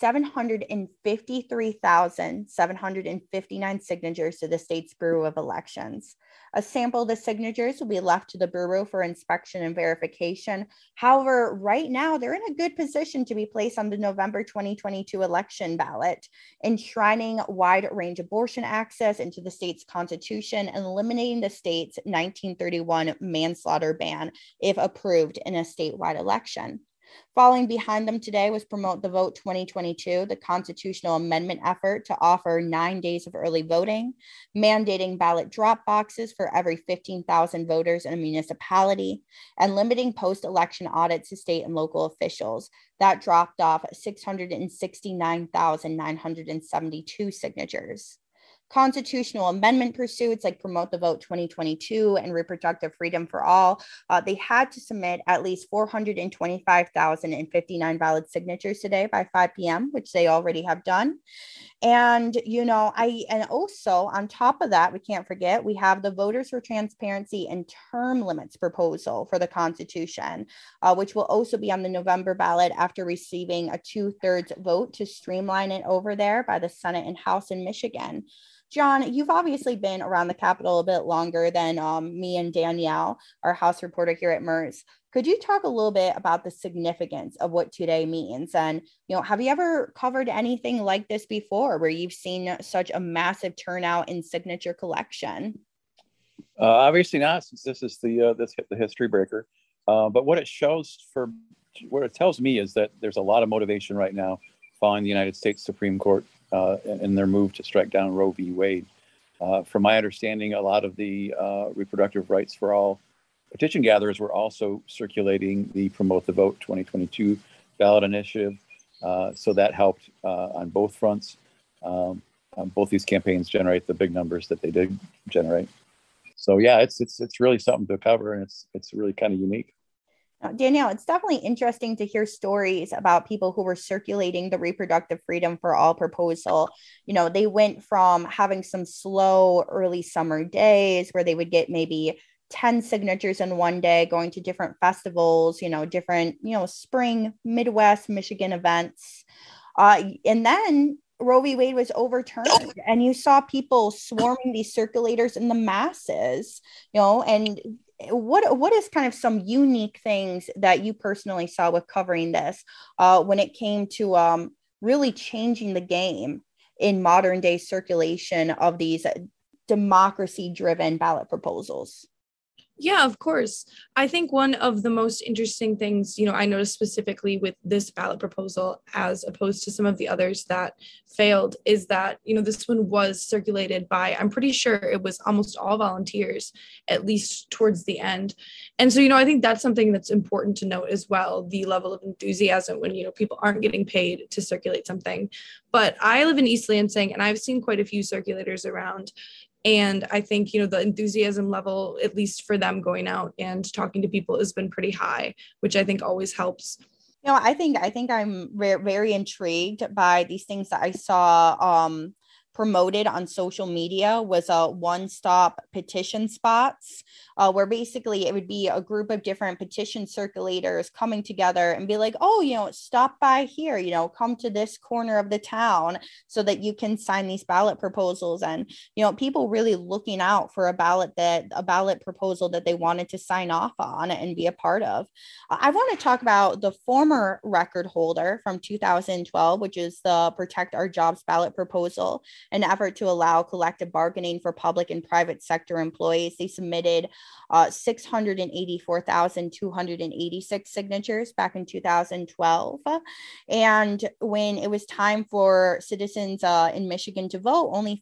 753,759 signatures to the state's Bureau of Elections. A sample of the signatures will be left to the Bureau for inspection and verification. However, right now, they're in a good position to be placed on the November 2022 election ballot, enshrining wide-range abortion access into the state's constitution and eliminating the state's 1931 manslaughter ban if approved in a statewide election. Following behind them today was Promote the Vote 2022, the constitutional amendment effort to offer 9 days of early voting, mandating ballot drop boxes for every 15,000 voters in a municipality, and limiting post-election audits to state and local officials. That dropped off 669,972 signatures. Constitutional amendment pursuits like Promote the Vote 2022 and Reproductive Freedom for All, they had to submit at least 425,059 valid signatures today by 5 p.m., which they already have done. And, also on top of that, we can't forget, we have the Voters for Transparency and Term Limits proposal for the Constitution, which will also be on the November ballot after receiving a 2/3 vote to streamline it over there by the Senate and House in Michigan. John, you've obviously been around the Capitol a bit longer than me and Danielle, our House reporter here at MERS. Could you talk a little bit about the significance of what today means? And, have you ever covered anything like this before where you've seen such a massive turnout in signature collection?
Obviously not, since this is the history breaker.
But what it tells me is that there's a lot of motivation right now following the United States Supreme Court in their move to strike down Roe v. Wade. From my understanding, a lot of the reproductive rights for all petition gatherers were also circulating the Promote the Vote 2022 ballot initiative. So that helped on both fronts. Both these campaigns generate the big numbers that they did generate. So yeah, it's really something to cover, and it's really kind of unique.
Danielle, it's definitely interesting to hear stories about people who were circulating the Reproductive Freedom for All proposal. They went from having some slow early summer days where they would get maybe 10 signatures in one day, going to different festivals, different, spring Midwest Michigan events. And then Roe v. Wade was overturned, and you saw people swarming these circulators in the masses, and what is kind of some unique things that you personally saw with covering this when it came to really changing the game in modern day circulation of these democracy driven ballot proposals?
Yeah, of course. I think one of the most interesting things, I noticed specifically with this ballot proposal, as opposed to some of the others that failed, is that, this one was circulated by, I'm pretty sure it was almost all volunteers, at least towards the end. And so, I think that's something that's important to note as well, the level of enthusiasm when, people aren't getting paid to circulate something. But I live in East Lansing, and I've seen quite a few circulators around. And I think, the enthusiasm level, at least for them going out and talking to people, has been pretty high, which I think always helps.
I think I'm very intrigued by these things that I saw promoted on social media was a one-stop petition spots where basically it would be a group of different petition circulators coming together and be like, oh, stop by here, come to this corner of the town so that you can sign these ballot proposals. And, people really looking out for a ballot proposal that they wanted to sign off on and be a part of. I want to talk about the former record holder from 2012, which is the Protect Our Jobs ballot proposal, an effort to allow collective bargaining for public and private sector employees. They submitted 684,286 signatures back in 2012. And when it was time for citizens in Michigan to vote, only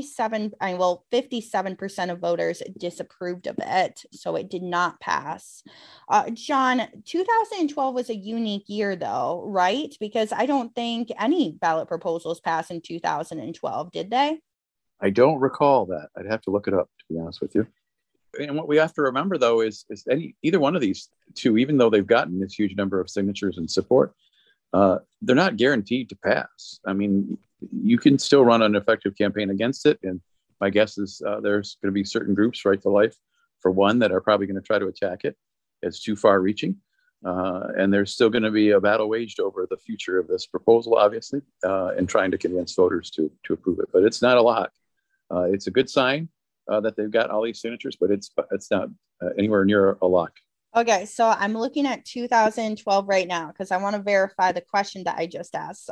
57% of voters disapproved of it. So it did not pass. John, 2012 was a unique year though, right? Because I don't think any ballot proposals passed in 2012, did they?
I don't recall that. I'd have to look it up, to be honest with you. And what we have to remember, though, is either one of these two, even though they've gotten this huge number of signatures and support, they're not guaranteed to pass. I mean, you can still run an effective campaign against it. And my guess is there's going to be certain groups, Right to Life, for one, that are probably going to try to attack it as too far reaching. And there's still going to be a battle waged over the future of this proposal, obviously, and trying to convince voters to approve it. But it's not a lot. It's a good sign that they've got all these signatures, but it's not anywhere near a lock.
Okay, so I'm looking at 2012 right now because I want to verify the question that I just asked.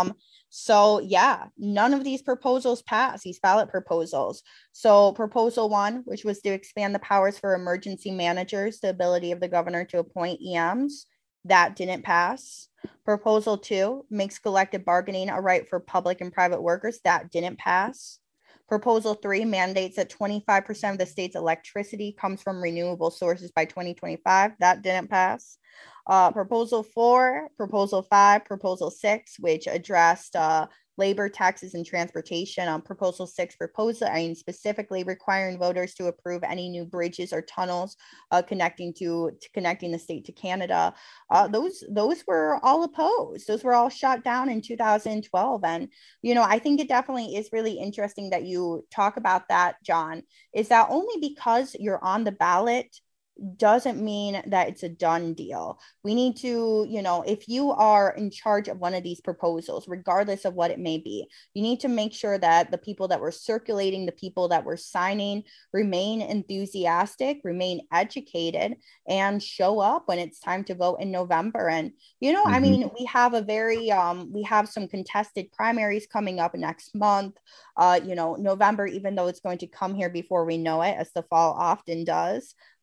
So yeah, none of these proposals passed, these ballot proposals. So proposal 1, which was to expand the powers for emergency managers, the ability of the governor to appoint EMs, that didn't pass. Proposal 2 makes collective bargaining a right for public and private workers, that didn't pass. Proposal 3 mandates that 25% of the state's electricity comes from renewable sources by 2025. That didn't pass. Proposal 4, Proposal 5, Proposal 6, which addressed labor, taxes, and transportation. On Proposal 6 specifically requiring voters to approve any new bridges or tunnels connecting the state to Canada. Those were all opposed. Those were all shot down in 2012. And, I think it definitely is really interesting that you talk about that, John, is that only because you're on the ballot doesn't mean that it's a done deal. We need to, if you are in charge of one of these proposals, regardless of what it may be, you need to make sure that the people that were circulating, the people that were signing, remain enthusiastic, remain educated, and show up when it's time to vote in November. And, I mean, we have we have some contested primaries coming up next month. November, even though it's going to come here before we know it, as the fall often does,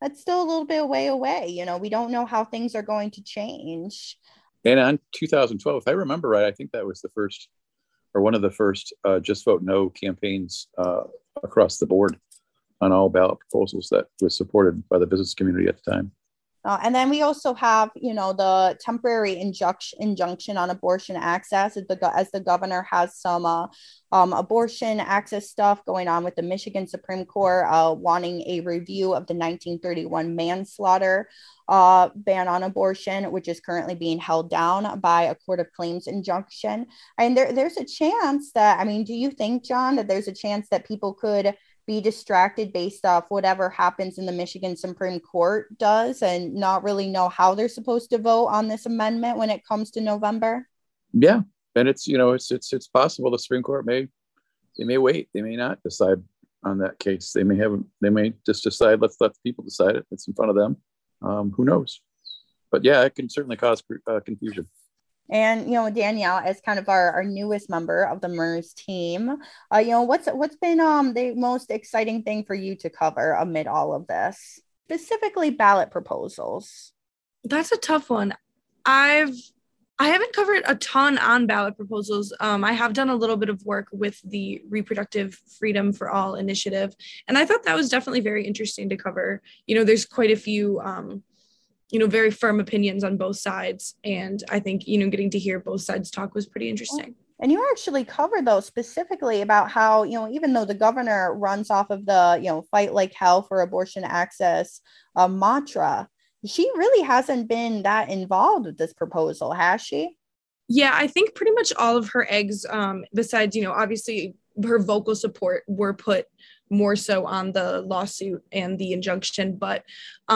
that's still a little bit way away. You know, we don't know how things are going to change.
And on 2012, if I remember right, I think that was the first or one of the first Just Vote No campaigns across the board on all ballot proposals that was supported by the business community at the time.
And then we also have, you know, the temporary injunction on abortion access as the governor has some abortion access stuff going on with the Michigan Supreme Court wanting a review of the 1931 manslaughter ban on abortion, which is currently being held down by a court of claims injunction. And there's a chance that, I mean, do you think, John, that there's a chance that people could be distracted based off whatever happens in the Michigan Supreme Court does and not really know how they're supposed to vote on this amendment when it comes to November?
Yeah. And it's, you know, it's possible the Supreme Court may wait. They may not decide on that case. They may just decide, let's let the people decide it. It's in front of them. Who knows? But yeah, it can certainly cause confusion.
And, you know, Danielle, as kind of our newest member of the MERS team, you know, what's been the most exciting thing for you to cover amid all of this, specifically ballot proposals?
That's a tough one. I haven't covered a ton on ballot proposals. I have done a little bit of work with the Reproductive Freedom for All initiative, and I thought that was definitely very interesting to cover. You know, there's quite a few you know, very firm opinions on both sides. And I think, you know, getting to hear both sides talk was pretty interesting.
And you actually covered those specifically about how, you know, even though the governor runs off of the, you know, fight like hell for abortion access mantra, she really hasn't been that involved with this proposal, has she?
Yeah, I think pretty much all of her eggs, besides, you know, obviously her vocal support, were put more so on the lawsuit and the injunction. But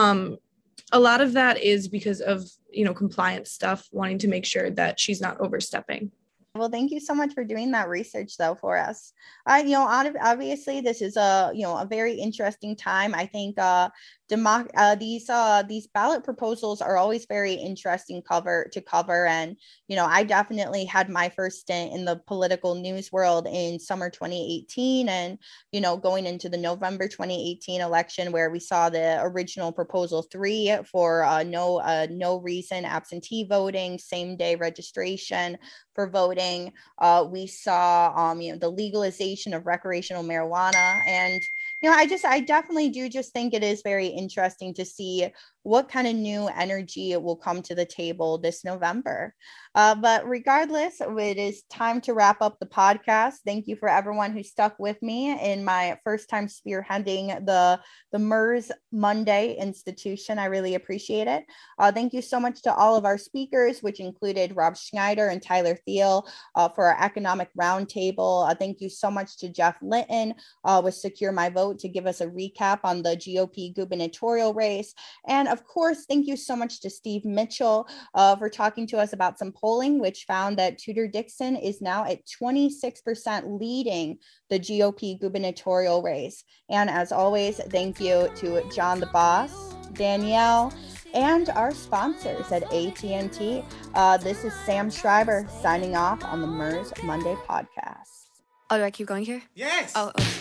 a lot of that is because of, you know, compliance stuff, wanting to make sure that she's not overstepping.
Well, thank you so much for doing that research, though, for us. You know, obviously, this is a very interesting time. I think these ballot proposals are always very interesting to cover. And, you know, I definitely had my first stint in the political news world in summer 2018 and, you know, going into the November 2018 election where we saw the original proposal 3 for no reason absentee voting, same day registration for voting. We saw, you know, the legalization of recreational marijuana. And, you know, I definitely do just think it is very interesting to see what kind of new energy will come to the table this November. But regardless, it is time to wrap up the podcast. Thank you for everyone who stuck with me in my first time spearheading the MERS Monday institution. I really appreciate it. Thank you so much to all of our speakers, which included Rob Schneider and Tyler Thiel for our economic roundtable. Thank you so much to Jeff Litton with Secure My Vote to give us a recap on the GOP gubernatorial race. And of course, thank you so much to Steve Mitchell for talking to us about some polling, which found that Tudor Dixon is now at 26% leading the GOP gubernatorial race. And as always, thank you to John the Boss, Danielle, and our sponsors at AT&T. This is Sam Schreiber signing off on the MERS Monday podcast.
Oh, do I keep going here?
Yes.
Oh, okay.